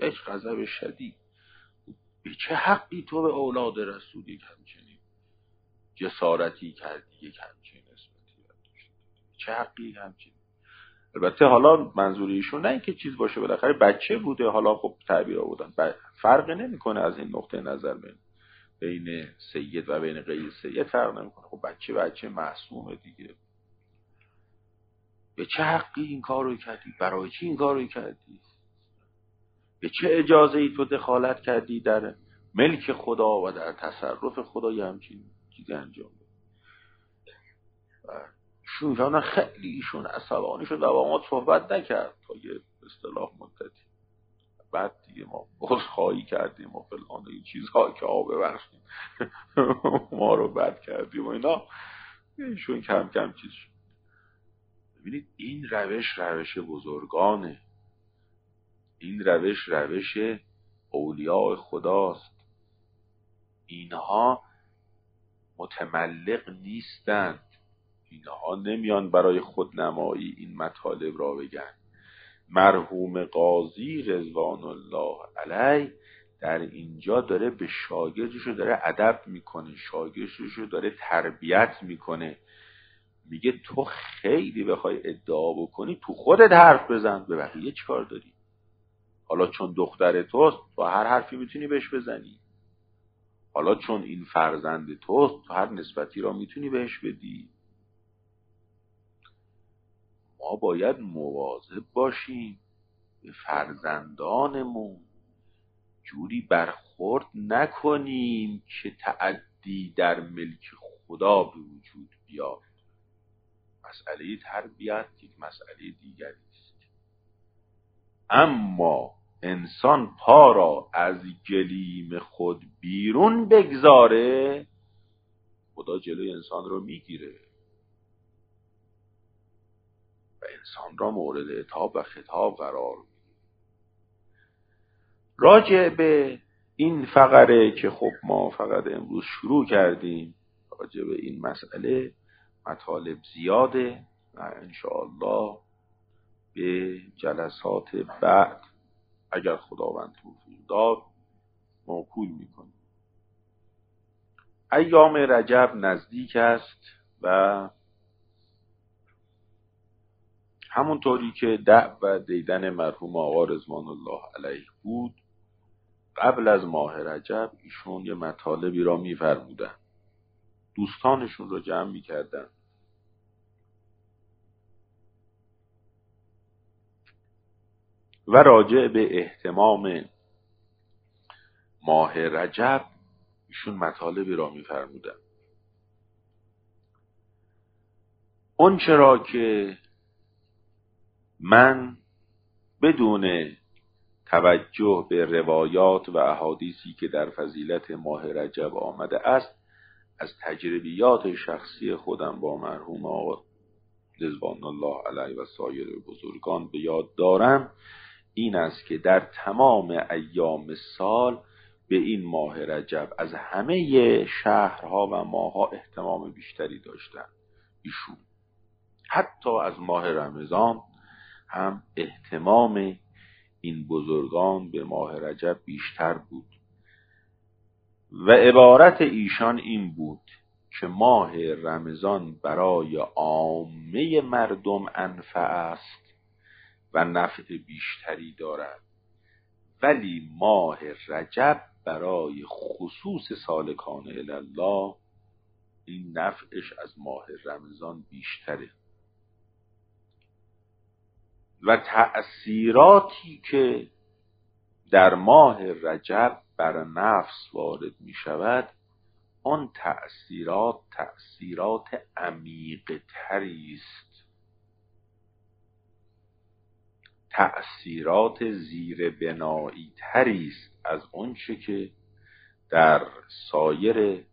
A: به چه حقی تو به اولاد رسول یک همچنین جسارتی کردی، یک همچنین نسبتی داشتی؟ چه حقی همچنین؟ البته حالا منظور ایشون نه اینکه چیز باشه، بالاخره بچه بوده، حالا خب تعبیر آوردن، فرق نمیکنه از این نقطه نظر بین سید و بین غیر سید فرق نمیکنه. خب بچه معصومه دیگه. به چه حقی این کارو کردی؟ برای چی این کارو کردی؟ به چه اجازه ای تو دخالت کردی در ملک خدا و در تصرف خدا یه همچین چیزی انجام بده؟ شون خیلی ایشون عصبانی شد و با ما صحبت نکرد تا یه اصطلاح مدتی. بعد دیگه ما عذرخواهی کردیم و فلان این چیزها که ببخشید ما رو بد کردیم و اینا. ایشون کم کم چیز شد. ببینید این روش بزرگانه، این روش اولیاء خداست. اینها متملق نیستند، اینها نمیان برای خودنمایی این مطالب را بگن. مرحوم قاضی رضوان الله علیه در اینجا داره به شاگردشو داره ادب میکنه، شاگردشو داره تربیت میکنه. میگه تو خیلی بخوای ادعا بکنی تو خودت حرف بزن، به بقیه چی کار داری؟ حالا چون دختر توست تو هر حرفی میتونی بهش بزنی، حالا چون این فرزند توست تو هر نسبتی را میتونی بهش بدی. ما باید مواظب باشیم به فرزندانمون جوری برخورد نکنیم که تعدی در ملک خدا به وجود بیاد. مسئله تربیت یک مسئله دیگری است. اما انسان پا را از گلیم خود بیرون بگذاره، خدا جلوی انسان رو میگیره و انسان را مورد عتاب و خطاب قرار میده. راجع به این فقره که خب ما فقط امروز شروع کردیم، راجع به این مسئله مطالب زیاده و انشاءالله به جلسات بعد اگر خداوند توفیق داد موکول میکنیم. ایام رجب نزدیک است و همونطوری که دع و دیدن مرحوم آقا رضوان الله علیه بود، قبل از ماه رجب ایشون یه مطالبی را میفرمودن، دوستانشون رو جمع میکردن و راجع به اهتمام ماه رجب ایشون مطالبی را میفرمودن. اون چرا که من بدون توجه به روایات و احادیثی که در فضیلت ماه رجب آمده است، از تجربیات شخصی خودم با مرحوم آقا رضوان الله علیه و سایر بزرگان به یاد دارم، این است که در تمام ایام سال به این ماه رجب از همه شهرها و ماهها اهتمام بیشتری داشتن ایشون. حتی از ماه رمضان هم اهتمام این بزرگان به ماه رجب بیشتر بود و عبارت ایشان این بود که ماه رمضان برای عامه مردم انفع است و نفع بیشتری دارد، ولی ماه رجب برای خصوص سالکان الله این نفعش از ماه رمضان بیشتره و تأثیراتی که در ماه رجب بر نفس وارد می شود، آن تأثیرات عمیق تری است، تأثیرات زیر بنایی تری است از آنچه که در سایر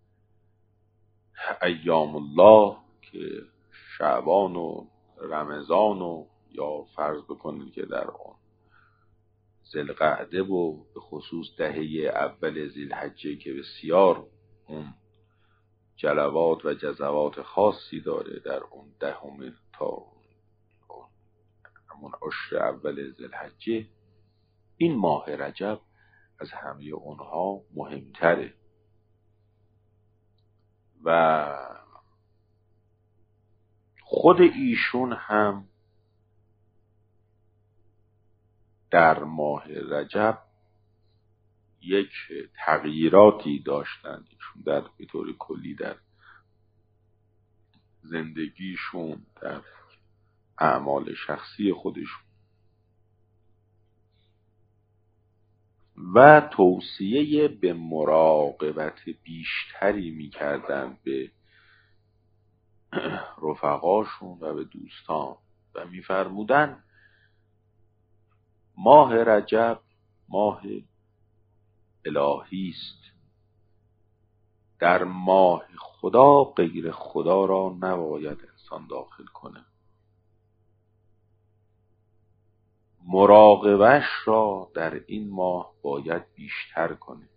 A: ایام الله که شعبان و رمضان و یا فرض بکنید که در آن ذوالقعده و به خصوص دهه اول ذوالحجه که بسیار اون جلوات و جزوات خاصی داره، در اون دهم تا همون عشر اول ذوالحجه، این ماه رجب از همه اونها مهمتره و خود ایشون هم در ماه رجب یک تغییراتی داشتن ایشون در به طور کلی در زندگیشون، در اعمال شخصی خودشون و توصیه به مراقبت بیشتری میکردن به رفقاشون و به دوستان و میفرمودن ماه رجب ماه الهی است در ماه خدا غیر خدا را نباید انسان داخل کنه. مراقبش را در این ماه باید بیشتر کنه.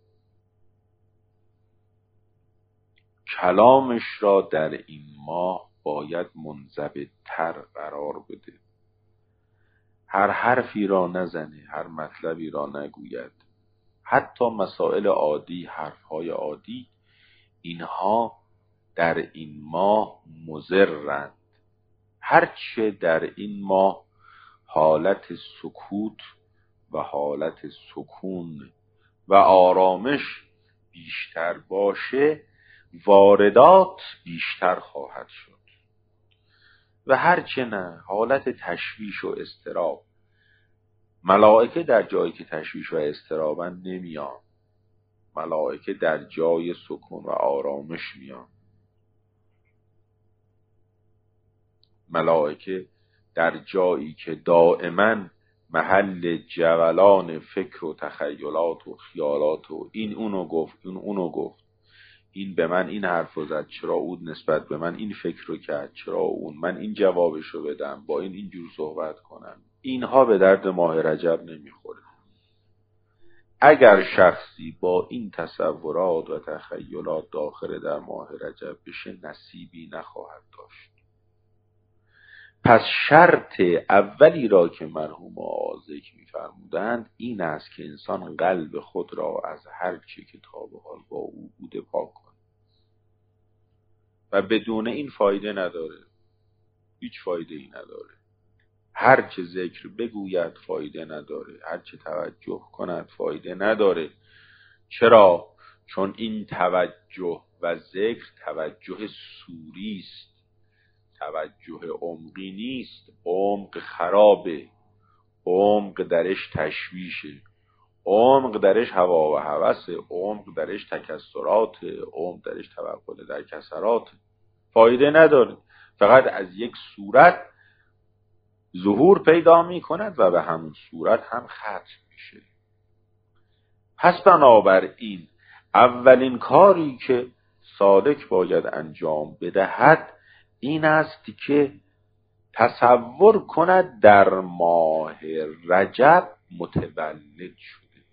A: کلامش را در این ماه باید منضبط‌تر قرار بده. هر حرفی را نزنه، هر مطلبی را نگوید. حتی مسائل عادی، حرفهای عادی، اینها در این ماه مضرند. هرچه در این ماه حالت سکوت و حالت سکون و آرامش بیشتر باشه، واردات بیشتر خواهد شد. و هرچه نه حالت تشویش و اضطراب، ملائکه در جایی که تشویش و اضطرابن نمیان. ملائکه در جای سکون و آرامش میان. ملائکه در جایی که دائما محل جولان فکر و تخیلات و خیالات و این اونو گفت، این اونو گفت، این به من این حرف رو زد، چرا اون نسبت به من این فکر رو کرد، چرا اون، من این جوابش رو بدم، با این اینجور صحبت کنم، اینها به درد ماه رجب نمیخوره. اگر شخصی با این تصورات و تخیلات داخل در ماه رجب بشه، نصیبی نخواهد داشت. پس شرط اولی را که مرحوم آذک می‌فرمودند این است که انسان قلب خود را از هر چه که تا به حال با او بوده پاک کنه. و بدون این فایده نداره. هیچ فایده ای نداره. هر چه ذکر بگوید فایده نداره. هر چه توجه کند فایده نداره. چرا؟ چون این توجه و ذکر توجه سوری است. توجه عمقی نیست. عمق خرابه. عمق درش تشویشه. عمق درش هوا و هوسه. عمق درش تکثرات. عمق درش توقع در کسرات. فایده نداره. فقط از یک صورت ظهور پیدا می کند و به همون صورت هم ختم میشه. پس بنابراین اولین کاری که سالک باید انجام بدهد این است که تصور کند در ماه رجب متولد شده.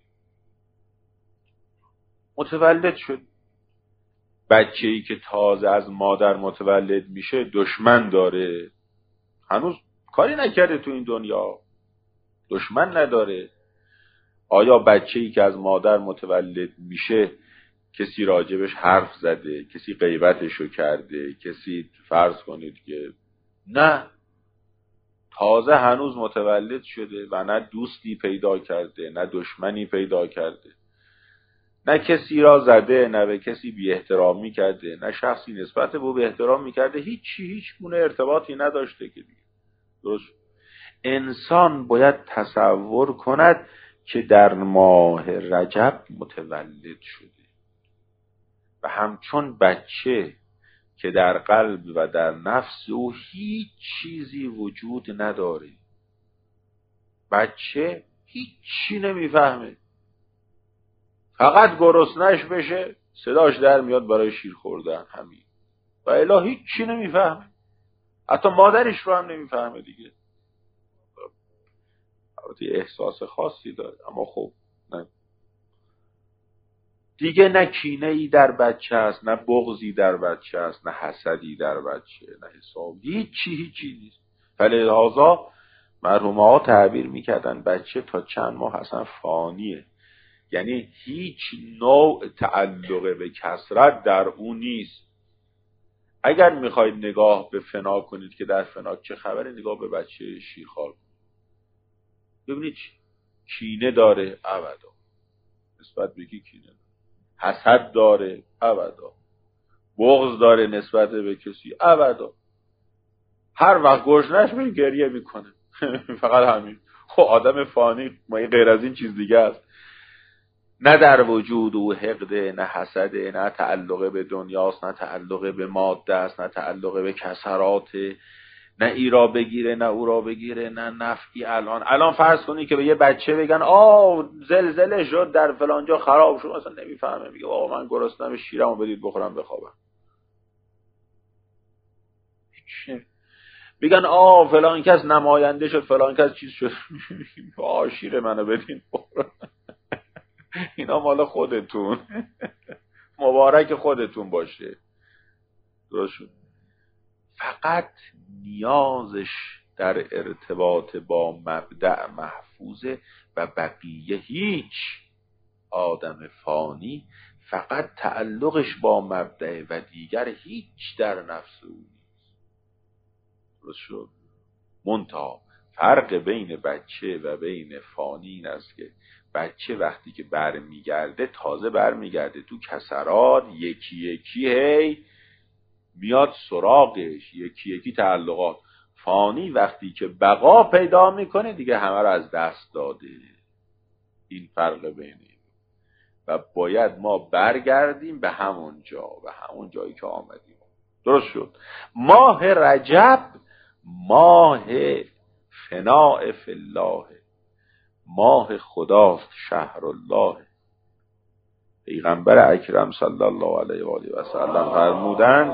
A: متولد شد. بچه‌ای که تازه از مادر متولد میشه دشمن داره. هنوز کاری نکرده تو این دنیا. دشمن نداره. آیا بچه‌ای که از مادر متولد میشه کسی راجبش حرف زده، کسی غیبتشو کرده، کسی فرض کنید که نه، تازه هنوز متولد شده و نه دوستی پیدا کرده، نه دشمنی پیدا کرده، نه کسی را زده، نه به کسی بی احترامی کرده، نه شخصی نسبت به او بی احترامی کرده، هیچ گونه ارتباطی نداشته که دیگه. درست؟ انسان باید تصور کند که در ماه رجب متولد شده و همچون بچه که در قلب و در نفس او هیچ چیزی وجود نداره. بچه هیچی نمیفهمه. فقط گرسنش بشه صداش در میاد برای شیر خوردن، همین. و الی هیچی نمیفهمه. حتی مادرش رو هم نمیفهمه دیگه. البته احساس خاصی داره اما خب نه. دیگه نه کینه ای در بچه است، نه بغضی در بچه است، نه حسدی در بچه، نه حساب، هیچی نیست. فلذا مرحومه ها تعبیر میکردن بچه تا چند ماه اصلا فانیه. یعنی هیچ نوع تعلق به کثرت در اون نیست. اگر میخواید نگاه به فنا کنید که در فنا چه خبره، نگاه به بچه شیرخوار کنید. ببینید کینه داره ابدا، نسبت به کی کینه داره، حسد داره ابدا، بغض داره نسبت به کسی ابدا. هر وقت گرسنه‌اش میشه گریه میکنه. فقط همین. خب آدم فانی ما غیر از این چیز دیگه است. نه در وجود او حقده، نه حسده، نه تعلق به دنیاست، نه تعلق به ماده است، نه تعلق به کسرات،
B: نه ای را بگیره نه او را بگیره، نه نفعی. الان فرض کنی که به یه بچه بگن زلزله شد در فلان جا خراب شد، مثلا نمیفهمه، میگه آقا من گرسنم، شیرمو بدید بخورم بخوابم. میگن فلان کس نماینده شد، فلان کس چیز شد، شیر منو بدین بخورم. اینا مال خودتون، مبارک خودتون باشه. درست شد. فقط نیازش در ارتباط با مبدأ محفوظه و بقیه هیچ آدم فانی فقط تعلقش با مبدأ و دیگر هیچ در نفس او نیست. درست شد. منتها فرق بین بچه و بین فانی این است که بچه وقتی که برمیگرده تازه برمیگرده تو کسرات، یکی یکی هی میاد سراغش، یکی یکی تعلقات. فانی وقتی که بقا پیدا میکنه دیگه همه رو از دست داده. این فرق بینه و باید ما برگردیم به همون جا، به همون جایی که آمدیم. درست شد. ماه رجب ماه فناء فی الله، ماه خداست، شهر الله. پیغمبر اکرم صلی الله علیه و آله و سلم فرمودند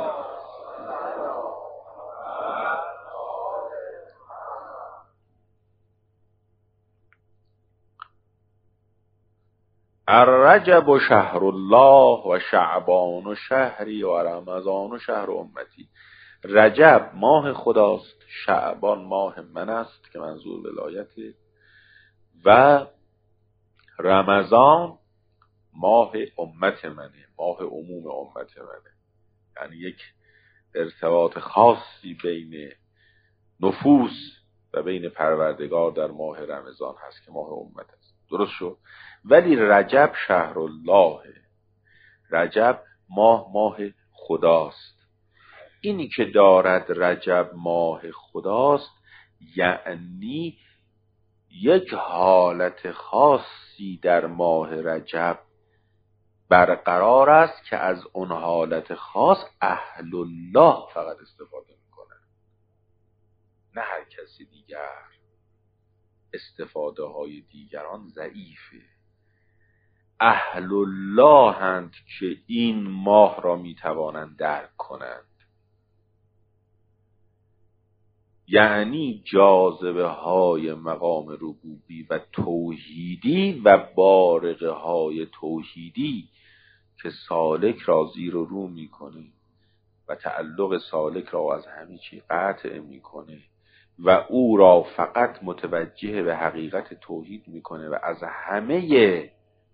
B: الرجب شهر الله و شعبان شهری و رمضان شهر امتی. رجب ماه خداست، شعبان ماه من است که منظور ولایته، و رمضان ماه امت منه، ماه عموم امت منه. یعنی یک ارتباط خاصی بین نفوس و بین پروردگار در ماه رمضان هست که ماه امت است. درست شد. ولی رجب شهر الله، رجب ماه خداست. اینی که دارد رجب ماه خداست یعنی یک حالت خاصی در ماه رجب برقرار است که از اون حالت خاص اهل الله فقط استفاده میکنن، نه هر کسی دیگر. استفاده های دیگران ضعیفه. اهل الله هند که این ماه را میتوانند درک کنند. یعنی جاذبه های مقام ربوبی و توحیدی و بارقه های توحیدی که سالک را زیر و رو میکنه و تعلق سالک را از همه چی قطع میکنه و او را فقط متوجه به حقیقت توحید میکنه و از همه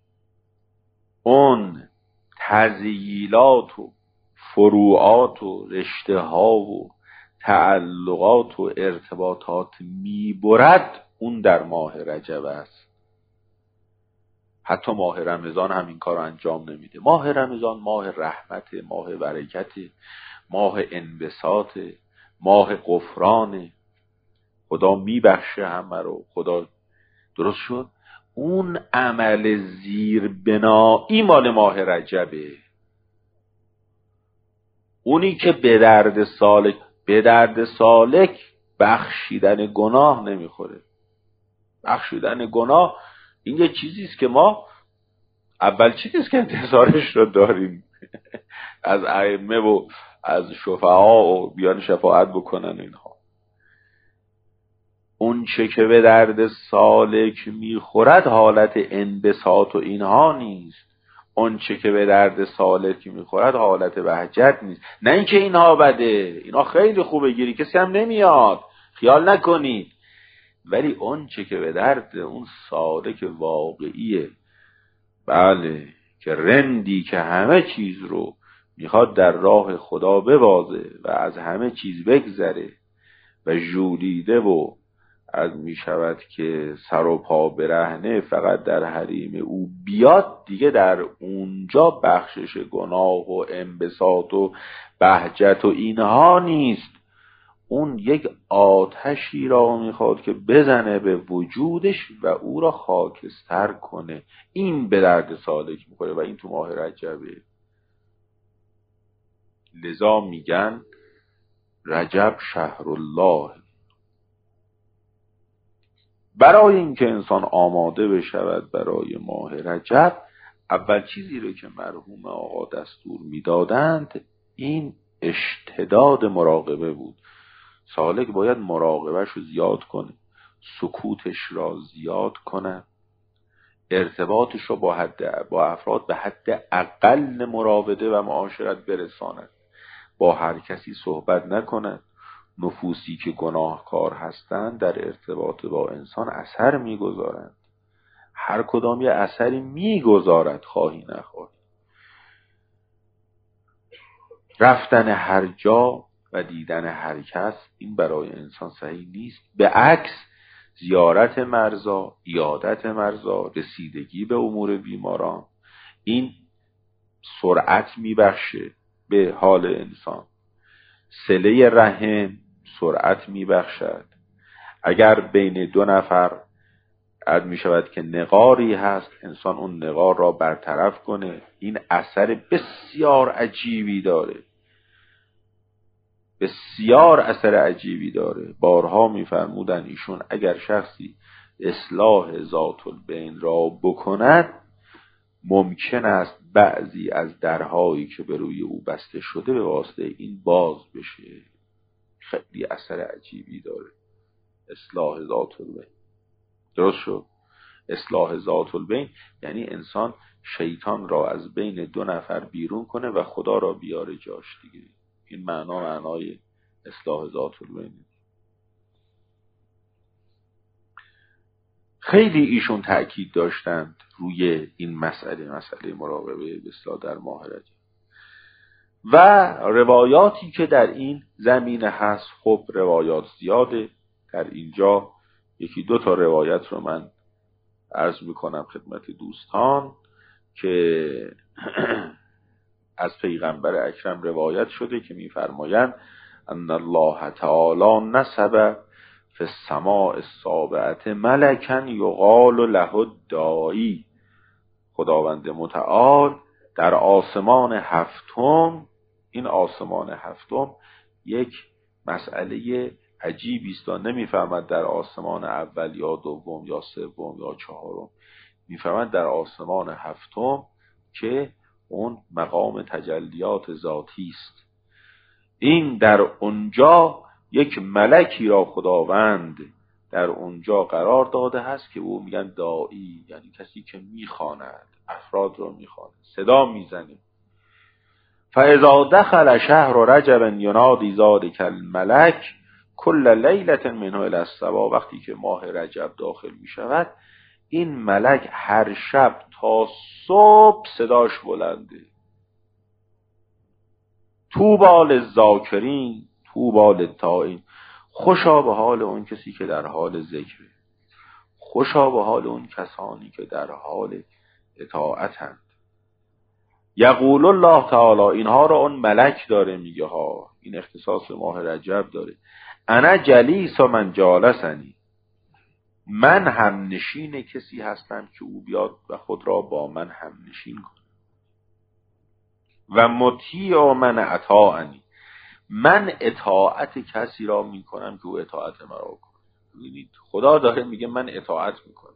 B: اون تذییلات و فروعات و رشته ها و تعلقات و ارتباطات میبرد، اون در ماه رجب است. حتی ماه رمضان هم این کار انجام نمیده. ماه رمضان ماه رحمت، ماه برکت، ماه انبساط، ماه غفران. خدا میبخشه همه رو. خدا درست شد. اون عمل زیر بنایی مال ماه رجبه. اونی که به درد سالک بخشیدن گناه نمیخوره. بخشیدن گناه این یه چیزیست که ما اول چیزیست که انتظارش رو داریم از ائمه و از شفعا و بیان شفاعت بکنن اینها. اون چه که به درد سالک میخورد حالت انبساط و اینها نیست. اون چه که به درد سالک میخورد حالت وحجت نیست. نه اینکه اینها بده، اینها خیلی خوبه، گیری کسی هم نمیاد، خیال نکنید. ولی اون چه که به درد اون سالک واقعیه، بله، که رندی که همه چیز رو میخواد در راه خدا ببازه و از همه چیز بگذره و ژولیده و از میشود که سر و پا برهنه فقط در حریم او بیاد، دیگه در اونجا بخشش گناه و انبساط و بهجت و اینها نیست. اون یک آتشی را میخواد که بزنه به وجودش و او را خاکستر کنه. این به درد سالک میخوره و این تو ماه رجبه. لذا میگن رجب شهر الله. برای اینکه انسان آماده بشود برای ماه رجب، اول چیزی رو که مرحوم آقا دستور میدادند این اشتداد مراقبه بود. سالک باید مراقبهش رو زیاد کنه، سکوتش را زیاد کنه، ارتباطش رو با افراد به حد اقل مراوده و معاشرت برساند، با هر کسی صحبت نکند. نفوسی که گناهکار هستند در ارتباط با انسان اثر میگذارند، هر کدام یه اثری میگذارد خواهی نخواهی. رفتن هر جا و دیدن هر کس این برای انسان صحیح نیست. به عکس زیارت مرضا، عیادت مرضا، رسیدگی به امور بیماران، این سرعت میبخشه به حال انسان. صله رحم سرعت میبخشد. اگر بین دو نفر عد می شود که نقاری هست، انسان اون نقار را برطرف کنه، این اثر بسیار عجیبی داره، بسیار اثر عجیبی داره. بارها میفرمودن ایشون اگر شخصی اصلاح ذات البین را بکند، ممکن است بعضی از درهایی که به روی او بسته شده به واسطه این باز بشه. خیلی اثر عجیبی داره اصلاح ذات البین. درست شد؟ اصلاح ذات البین یعنی انسان شیطان را از بین دو نفر بیرون کنه و خدا را بیاره جاش دیگه. این معنای اصلاح ذات البین. خیلی ایشون تأکید داشتند روی این مسئله مراقبه بسیار در ماه رجب و روایاتی که در این زمینه هست. خب روایات زیاده، در اینجا یکی دو تا روایت رو من عرض میکنم خدمت دوستان که از پیغمبر اکرم روایت شده که میفرمایند ان الله تعالی نصب فی السماء السابعه ملکا یقال له الداعی. خداوند متعال در آسمان هفتم، این آسمان هفتم یک مسئله عجیبی است، نمیفهمد در آسمان اول یا دوم یا سوم یا چهارم، میفهمد در آسمان هفتم که اون مقام تجلیات ذاتی است. این در اونجا یک ملکی را خداوند در اونجا قرار داده هست که او میگن داعی، یعنی کسی که میخواند، افراد رو میخواند، صدا میزنه. فاذا دخل شهر رجب ینادی ذلک الملک کل لیلة منه الی الصباح. وقتی که ماه رجب داخل میشود این ملک هر شب تا صبح صداش بلنده. طوبی للذاکرین طوبی للطائعین. خوشا به حال اون کسی که در حال ذکره، خوشا به حال اون کسانی که در حال اطاعتند. یقول الله تعالی، اینها رو اون ملک داره میگه ها، این اختصاص ماه رجب داره. انا جلیس و من جالسنی، من هم نشین کسی هستم که او بیاد و خود را با من هم نشین کنه. و مطیع من اطاعنی، من اطاعت کسی را میکنم که او اطاعت مرا کنه. ببینید خدا داره میگه من اطاعت میکنم.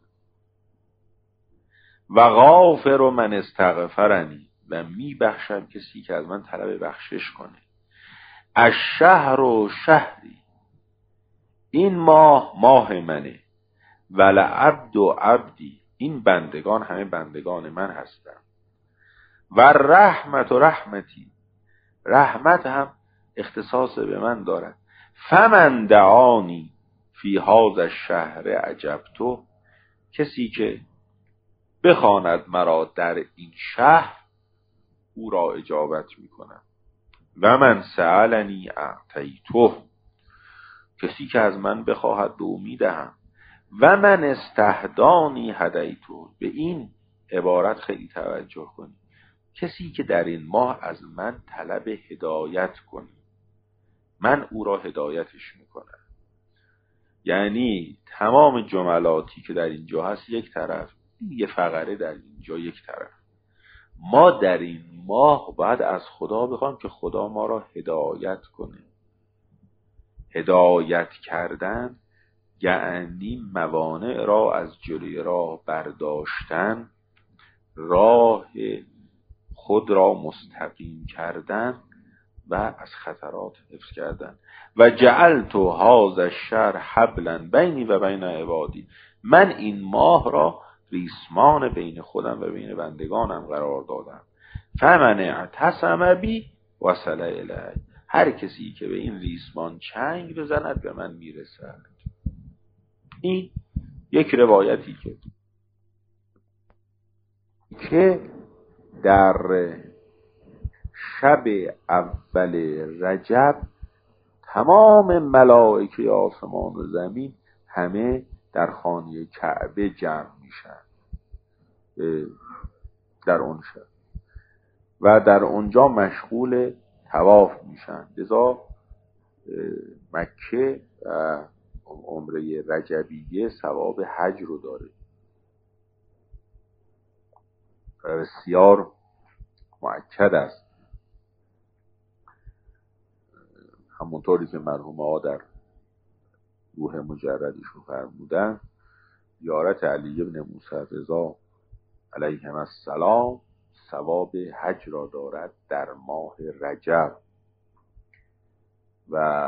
B: و غافر من استغفرنی، و میبخشم کسی که از من طلب بخشش کنه. الشهر و شهری، این ماه منه. ولعبد و عبدی، این بندگان همه بندگان من هستن. و رحمت و رحمتی، رحمت هم اختصاص به من دارد. فمن دعانی فی هذا الشهر عجبتو، کسی که بخواند مرا در این شهر او را اجابت میکنم. و من سألنی اعطیته، کسی که از من بخواهد به او میدهم. و من استهدانی هدیتو، به این عبارت خیلی توجه کنید، کسی که در این ماه از من طلب هدایت کنه من او را هدایتش میکنم. یعنی تمام جملاتی که در اینجا هست یک طرف، یه فقره در اینجا یک طرف. ما در این ماه باید از خدا بخوایم که خدا ما را هدایت کنه. هدایت کردن یعنی موانع را از جلوی راه برداشتن، راه خود را مستقیم کردن و از خطرات حفظ کردن. و جعلت هذا الشهر حبلا بینی و بین عبادی، من این ماه را ریسمان بین خودم و بین بندگانم قرار دادم. فمن اعتصم بی وصل الی، هر کسی که به این ریسمان چنگ بزند به من میرسد. این یک روایتی که در شب اول رجب تمام ملائکه آسمان و زمین همه در خانه کعبه جمع میشن در اون شب و در اونجا مشغول طواف میشن. لذا مکه عمره رجبیه ثواب حج رو داره، بسیار مؤکد است. همونطوری که مرحوم ها در روح مجردشون فرمودن، زیارت علی بن موسی رضا علیهم السلام ثواب حج را دارد در ماه رجب. و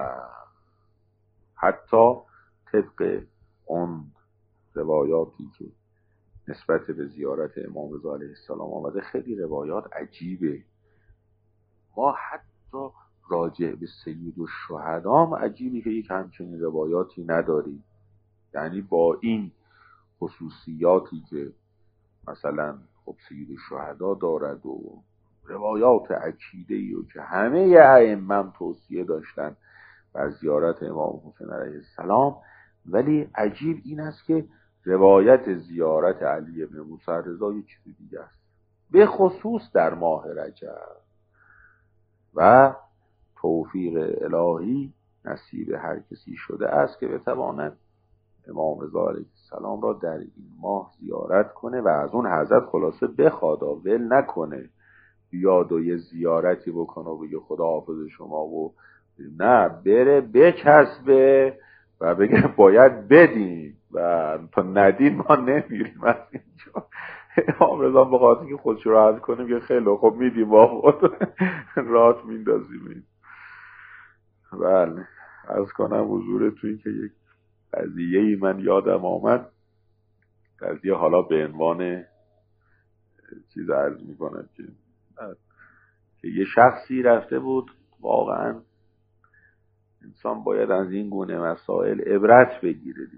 B: حتی طبق اون روایاتی که نسبت به زیارت امام رضا علیه السلام آمده، خیلی روایات عجیبه. ما حتی راجع به سید الشهدا هم عجیبه که یک همچنین روایاتی نداریم. یعنی با این خصوصیاتی که مثلا خب سید الشهدا دارد و روایات عقیده‌ای و که همه ائمه توصیه داشتن بر زیارت امام حسین علیه السلام، ولی عجیب این است که روایت زیارت علی بن موسی رضا یک چیز دیگه است، به خصوص در ماه رجب. و توفیق الهی نصیب هر کسی شده است که بتواند امام رضا علیه السلام را در این ماه زیارت کنه و از اون حضرت خلاصه بخواد و ول نکنه، بیاد و یه زیارتی بکنه و بگه خدا حافظ شما، و نه، بره بچسبه و بگه باید بدین و تا ندین ما نمیریم از اینجا. امام رضا به خاطر که خودش راحت کنیم که خیلی خوب میدیم با خود راحت میندازیم. بله، عرض کنم حضورتون که یک قضیه‌ای من یادم آمد، قضیه حالا به عنوان چیز عرض میکنم که یه شخصی رفته بود. واقعا انسان باید از این گونه مسائل عبرت بگیره.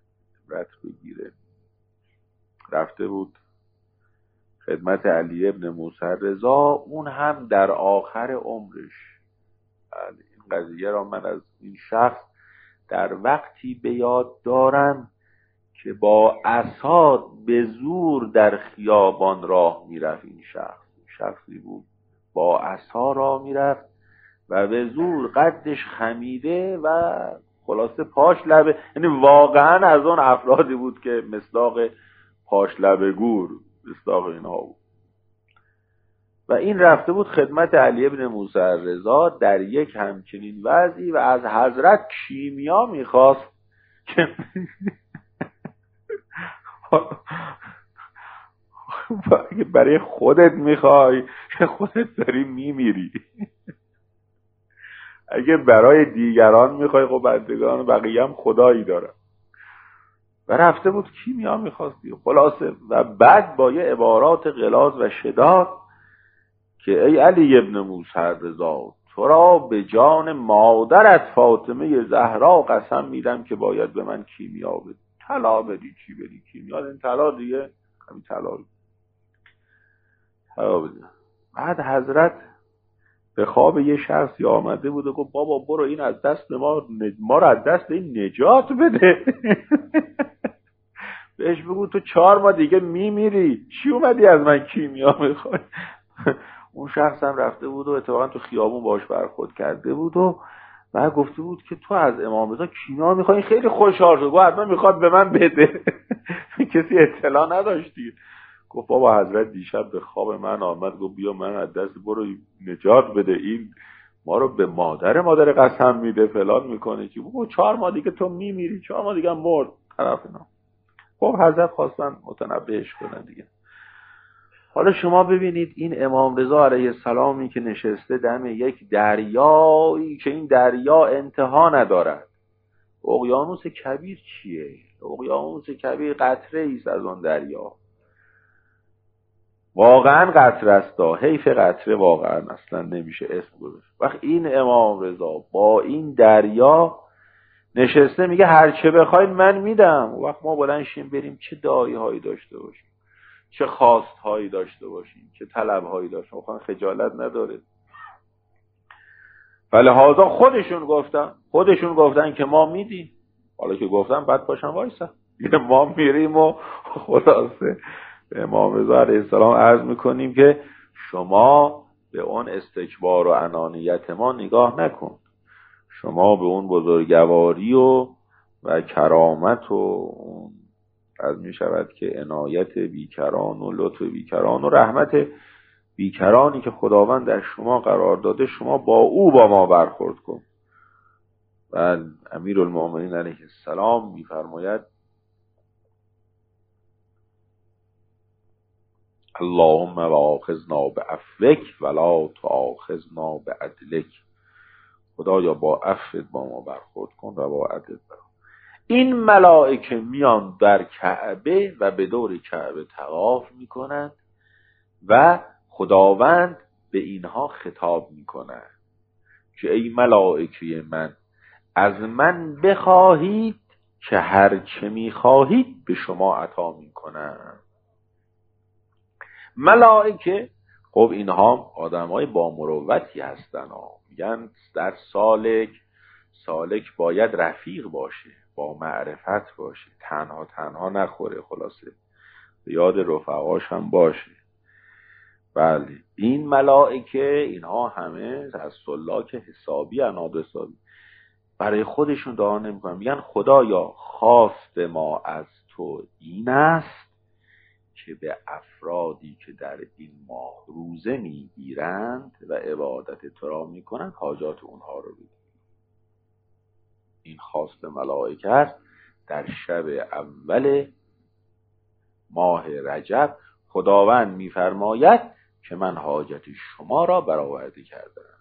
B: رفته بود خدمت علی ابن موسی رضا، اون هم در آخر عمرش. این قضیه را من از این شخص در وقتی به یاد دارم که با عصا به زور در خیابان راه میرفت. این شخصی بود با عصا راه میرفت و به زور قدش خمیده و خلاصه پاش لبه، یعنی واقعا از اون افرادی بود که مصداق پاش لبه گور مصداق اینها بود. و این رفته بود خدمت علی ابن موسی رضا در یک همچنین وضعی و از حضرت کیمیا میخواست که برای خودت میخوای که خودت داری میمیری، اگه برای دیگران میخوای خب بندگان بقیه هم خدایی دارن. و رفته بود کیمیا میخواستی خلاصه. و بعد با یه عبارات غلاظ و شداد که ای علی ابن موسی رضا، تو را به جان مادرت فاطمه زهرا قسم میدم که باید به من کیمیا بدی. طلا بدی چی بدی؟ کیمیا این طلا دیگه، همین طلا بدی. بعد حضرت به خواب یه شخصی آمده بود و گفت بابا برو این از دست ما رو از دست این نجات بده. بهش بگو تو 4 ماه دیگه میمیری، چی اومدی از من کیمیا میخوای؟ اون شخص هم رفته بود و اتفاقا تو خیابون باش برخورد کرده بود و بعد گفته بود که تو از امام رضا کیمیا میخوای. خیلی خوشحال شد، گفت حتما میخواد به من بده. کسی اطلاع نداشتی. گفت بابا حضرت دیشب به خواب من آمد، گفت بیا من از دست برو نجات بده، این ما رو به مادر قسم میده، فلان میکنه که 4 ماه دیگه تو میمیری، 4 ماه دیگه مرد طرف اینا. خب حضرت خواستن متنبهش کنن دیگه. حالا شما ببینید این امام رضا علیه السلامی که نشسته دم یک دریایی که این دریا انتها ندارد. اقیانوس کبیر چیه؟ اقیانوس کبیر قطره ایست از اون دریا. واقعا قطره است، حیف قطره واقعا اصلا نمیشه اسم گذاشت. وقت این امام رضا با این دریا نشسته میگه هر چه بخواید من میدم. وقت ما بلند شیم بریم چه دعایی هایی داشته باشیم، چه خواست هایی داشته باشیم، چه طلب هایی داشته باشیم، خجالت نداره. فلهذا خودشون گفتن که ما میدیم. حالا که گفتن بعد پاشن وایسا ما میریم و خلاصه به امام رضا علیه السلام عرض میکنیم که شما به اون استکبار و انانیت ما نگاه نکن، شما به اون بزرگواری و کرامت و اون از می شود که عنایت بیکران و لطف بیکران و رحمت بیکرانی که خداوند در شما قرار داده، شما با ما برخورد کن. و امیرالمؤمنین علیه السلام می‌فرماید اللهم واخذنا بعفوک ولا تؤاخذنا بعدلک. خدایا با عفوت با ما برخورد کن و با عدلت برخورد. این ملائکه میان در کعبه و به دور کعبه طواف میکنند و خداوند به اینها خطاب میکند که ای ملائکه من، از من بخواهید که هر چه میخواهید به شما عطا میکنم. ملائکه خب اینها آدمای با مروتی هستن، میگن در سالک باید رفیق باشه، با معرفت باشه، تنها نخوره، خلاصه به یاد رفقاش هم باشه. بله این ملائکه اینها همه از سلاک حسابی اناد حسابی برای خودشون دعا نمی‌کنن، میگن خدایا خواست ما از تو این است که به افرادی که در این ماه روزه میگیرند و عبادت تو را میکنند حاجات اونها رو بدید. این خواست ملائکه است. در شب اول ماه رجب خداوند میفرماید که من حاجت شما را برآورده کردم.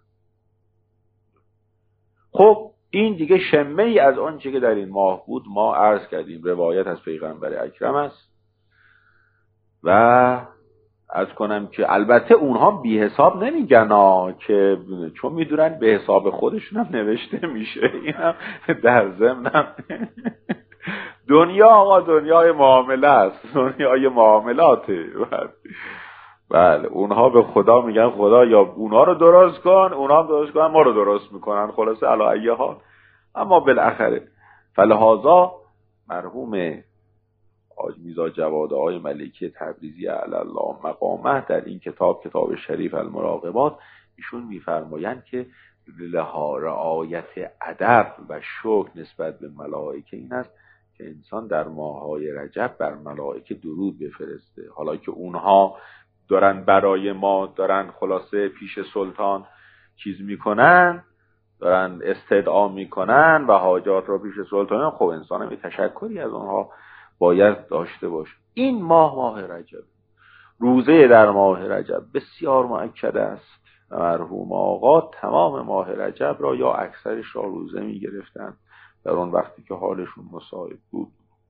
B: خب این دیگه شمه ای از آنچه که در این ماه بود ما عرض کردیم، روایت از پیغمبر اکرم است و عرض کنم که البته اونها بی حساب نمیگن که چون میدونن به حساب خودشون هم نوشته میشه. این هم در ضمن دنیا آقا دنیای معامله است، دنیای معاملاته. بله اونها به خدا میگن خدا یا اونها رو درست کن، اونها هم درست کن، ما رو درست میکنن، خلاصه علی ای حال. اما بالاخره فلهذا مرحوم حاج میرزا جواد آقای ملکی تبریزی علی الله مقامه در این کتاب شریف المراقبات ایشون میفرمایند که رعایت ادب و شکر نسبت به ملائکه این است که انسان در ماه‌های رجب بر ملائکه درود بفرسته. حالا که اونها دارن برای ما دارن خلاصه پیش سلطان چیز میکنن، دارن استدعا میکنن و حاجات را پیش سلطان، خب انسان هم تشکری از اونها باید داشته باشه. این ماه رجب، روزه در ماه رجب بسیار مؤکد است. مرحوم آقا تمام ماه رجب را یا اکثرش را روزه میگرفتن در اون وقتی که حالشون مساعد بود.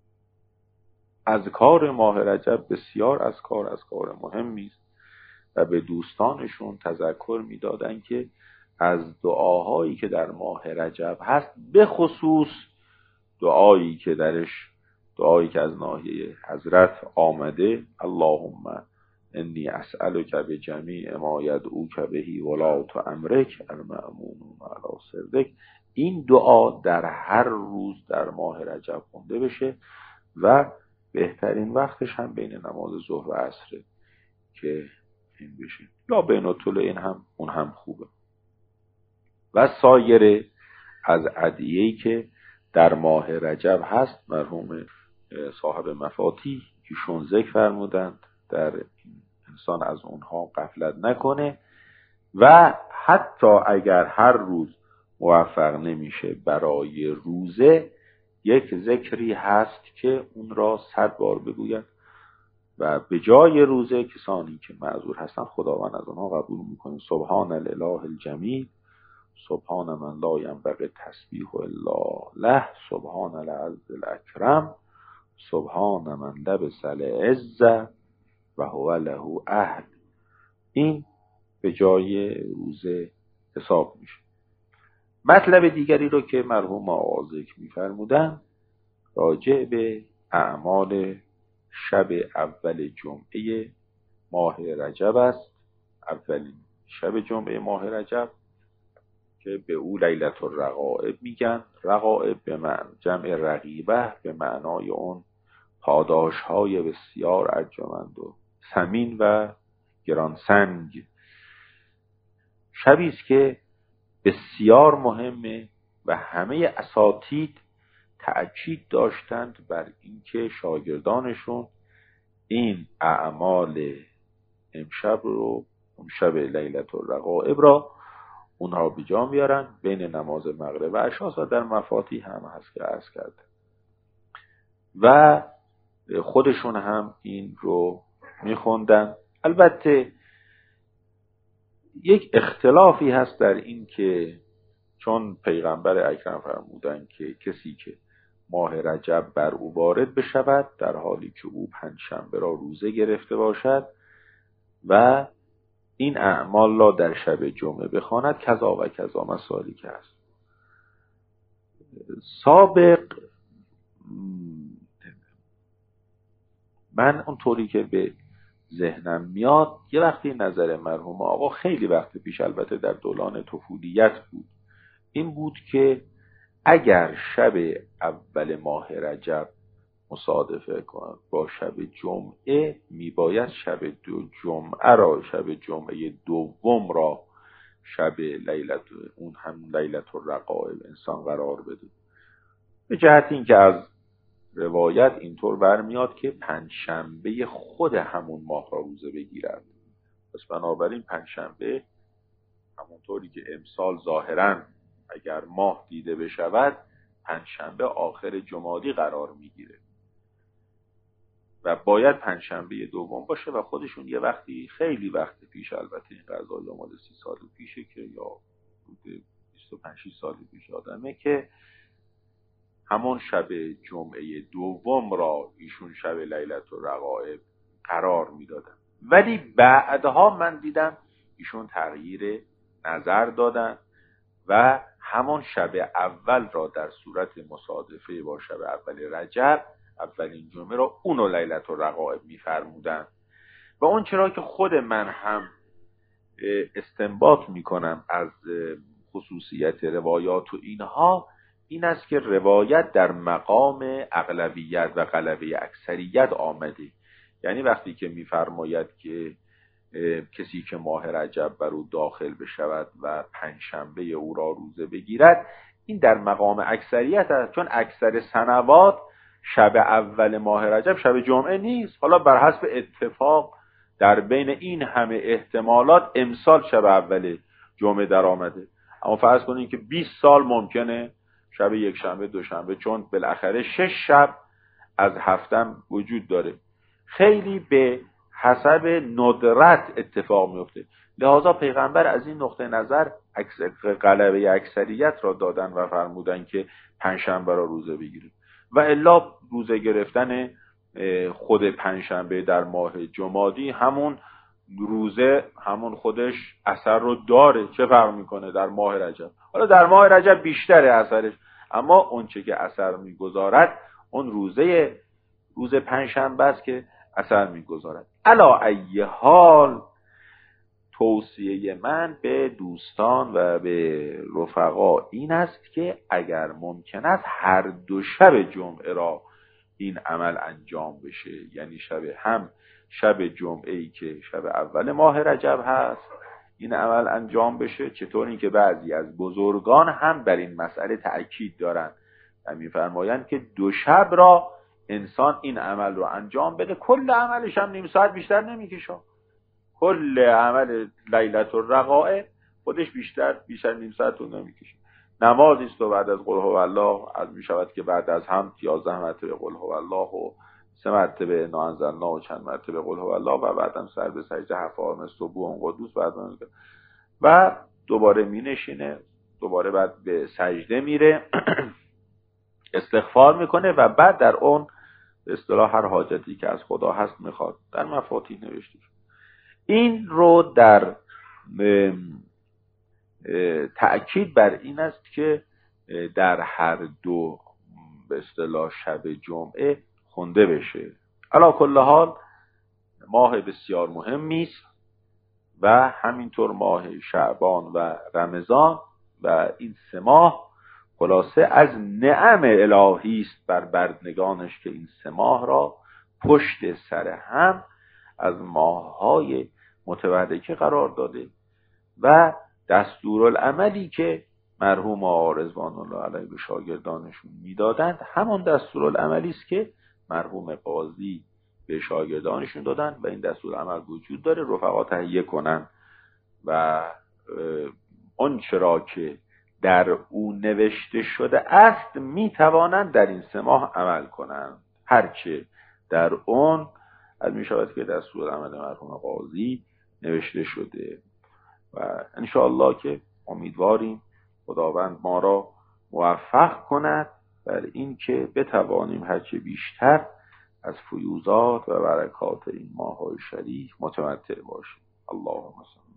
B: اذکار ماه رجب بسیار از کار مهمی است و به دوستانشون تذکر میدادن که از دعاهایی که در ماه رجب هست، به خصوص دعایی که از ناحیه حضرت آمده، اللهم انی اسألک بجمیع ما یدعوک بهی ولا امرک المأمون علی سرک. این دعا در هر روز در ماه رجب خونده بشه و بهترین وقتش هم بین نماز ظهر و عصر که این بشه، یا بین طلوع اون هم خوبه. و سایر از ادعیه‌ای که در ماه رجب هست مرحوم صاحب مفاتیح ایشون ذکر فرمودند در انسان از اونها غفلت نکنه و حتی اگر هر روز موفق نمیشه برای روزه، یک ذکری هست که اون را 100 بار بگوید و به جای روزه کسانی که معذور هستن خداوند از آنها قبول میکنه. سبحان الاله الجمیل، سبحان من لا ینبغی التسبیح الا له، سبحان العز الاکرم، سبحان من لبس العز و هو له اهل. این به جای روزه حساب میشه. مطلب دیگری رو که مرحوم آقا ذکر می‌فرمودن راجع به اعمال شب اول جمعه ماه رجب است. اولین شب جمعه ماه رجب که به او لیلة الرغائب میگن. رغائب به معنی جمع رغیبه، به معنای اون پاداش‌های بسیار ارجمند و ثمین و گرانسنگ. شبی است که بسیار مهمه و همه اساتید تأکید داشتند بر اینکه شاگردانشون این اعمال امشب رو، شب لیلة الرغائب را اونها بجا بیارن بین نماز مغرب و عشا و در مفاتیح هم هست که عرض کرده و خودشون هم این رو میخوندن. البته یک اختلافی هست در این که چون پیغمبر اکرم فرمودن که کسی که ماه رجب بر او وارد بشود در حالی که او پنجشنبه را روزه گرفته باشد و این اعمال را در شب جمعه بخواند، کذا و کذا مسائلی که هست. سابق من اونطوری که به ذهنم میاد یه وقتی نظر مرحوم آقا خیلی وقت پیش، البته در دوران طفولیت بود، این بود که اگر شب اول ماه رجب مصادفه کند با شب جمعه، میباید شب شب جمعه دوم را شب اون هم لیلة الرغائب انسان قرار بده. به جهت این که از روایت اینطور برمیاد که پنجشنبه خود همون ماه را روزه بگیرد. پس بنابراین پنجشنبه همونطوری که امسال ظاهراً اگر ماه دیده بشود پنجشنبه آخر جمادی قرار میگیره و باید پنجشنبه دوم باشه و خودشون یه وقتی خیلی وقت پیش، البته این قضایی مال 30 سال پیشه که یا 25 سال پیش آدمه، که همون شب جمعه دوم را ایشون شب لیلة الرغائب قرار میدادن. ولی بعدها من دیدم ایشون تغییر نظر دادن و همون شب اول را در صورت مصادفه با شب اول رجب، اولین جمعه را اونو لیلة الرغائب میفرمودن. و اون چرا که خود من هم استنباط میکنم از خصوصیت روایات و اینها، این است که روایت در مقام اغلبیت و غلبه اکثریت آمده. یعنی وقتی که میفرماید که کسی که ماه رجب بر او داخل بشود و پنجشنبه او را روزه بگیرد، این در مقام اکثریت است، چون اکثر سنوات شب اول ماه رجب شب جمعه نیست. حالا بر حسب اتفاق در بین این همه احتمالات امسال شب اول جمعه در آمده، اما فرض کنید که 20 سال ممکنه شب یک شنبه دوشنبه، چون بالاخره 6 شب از هفتم وجود داره، خیلی به حسب ندرت اتفاق میفته. لذا پیغمبر از این نقطه نظر غلبه اکثریت را دادن و فرمودن که پنجشنبه را روزه بگیرید. و الا روزه گرفتن خود پنجشنبه در ماه جمادی همون روزه همون خودش اثر رو داره. چه فرق میکنه در ماه رجب؟ حالا در ماه رجب بیشتره اثرش، اما اون چه که اثر میگذارد اون روز پنجشنبه است که اثر میگذارد. علا ای حال توصیه من به دوستان و به رفقا این است که اگر ممکن است هر دو شب جمعه را این عمل انجام بشه، یعنی هم شب جمعه‌ای که شب اول ماه رجب هست این عمل انجام بشه. چطور این که بعضی از بزرگان هم بر این مسئله تأکید دارن و می‌فرمایند که دو شب را انسان این عمل رو انجام بده، کل عملش هم نیم ساعت بیشتر نمیکشه، کل عمل لیلة الرقائق خودش بیشتر نیم ساعت طول نمیکشه. نمازی است و بعد از قل هو الله از می شود که بعد از هم 11 مرتبه قل هو الله و 3 مرتبه انا انزلنا و چند مرتبه قل هو الله و بعدم سر به سجده 7 بار سبوح قدوس بعد و دوباره می نشینه، دوباره بعد به سجده میره استغفار میکنه و بعد در اون به اصطلاح هر حاجتی که از خدا هست میخواد. در مفاتیح نوشته شد. این رو در تأکید بر این است که در هر دو به اصطلاح شب جمعه خونده بشه. علی کل حال ماه بسیار مهمی است و همینطور ماه شعبان و رمضان و این 3 ماه خلاصه از نعم الهی است بر بردگانش که این 3 ماه را پشت سر هم از ماه‌های متبرکه قرار داده و دستورالعملی که مرحوم آقا رضوان الله علیه به شاگردانشون میدادند همان دستورالعملی است که مرحوم قاضی به شاگردانشون دادن و این دستورالعمل وجود داره. رفقا تهیه کنن و اون چرا که در او نوشته شده است میتوانند در این 3 ماه عمل کنند. هرچه در اون از می شود که دستورالعمل مرحوم قاضی نوشته شده و انشاءالله که امیدواریم خداوند ما را موفق کند بر این که بتوانیم هرچه بیشتر از فیوزات و برکات این ماه‌های شریف متمتع باشیم. اللهم صل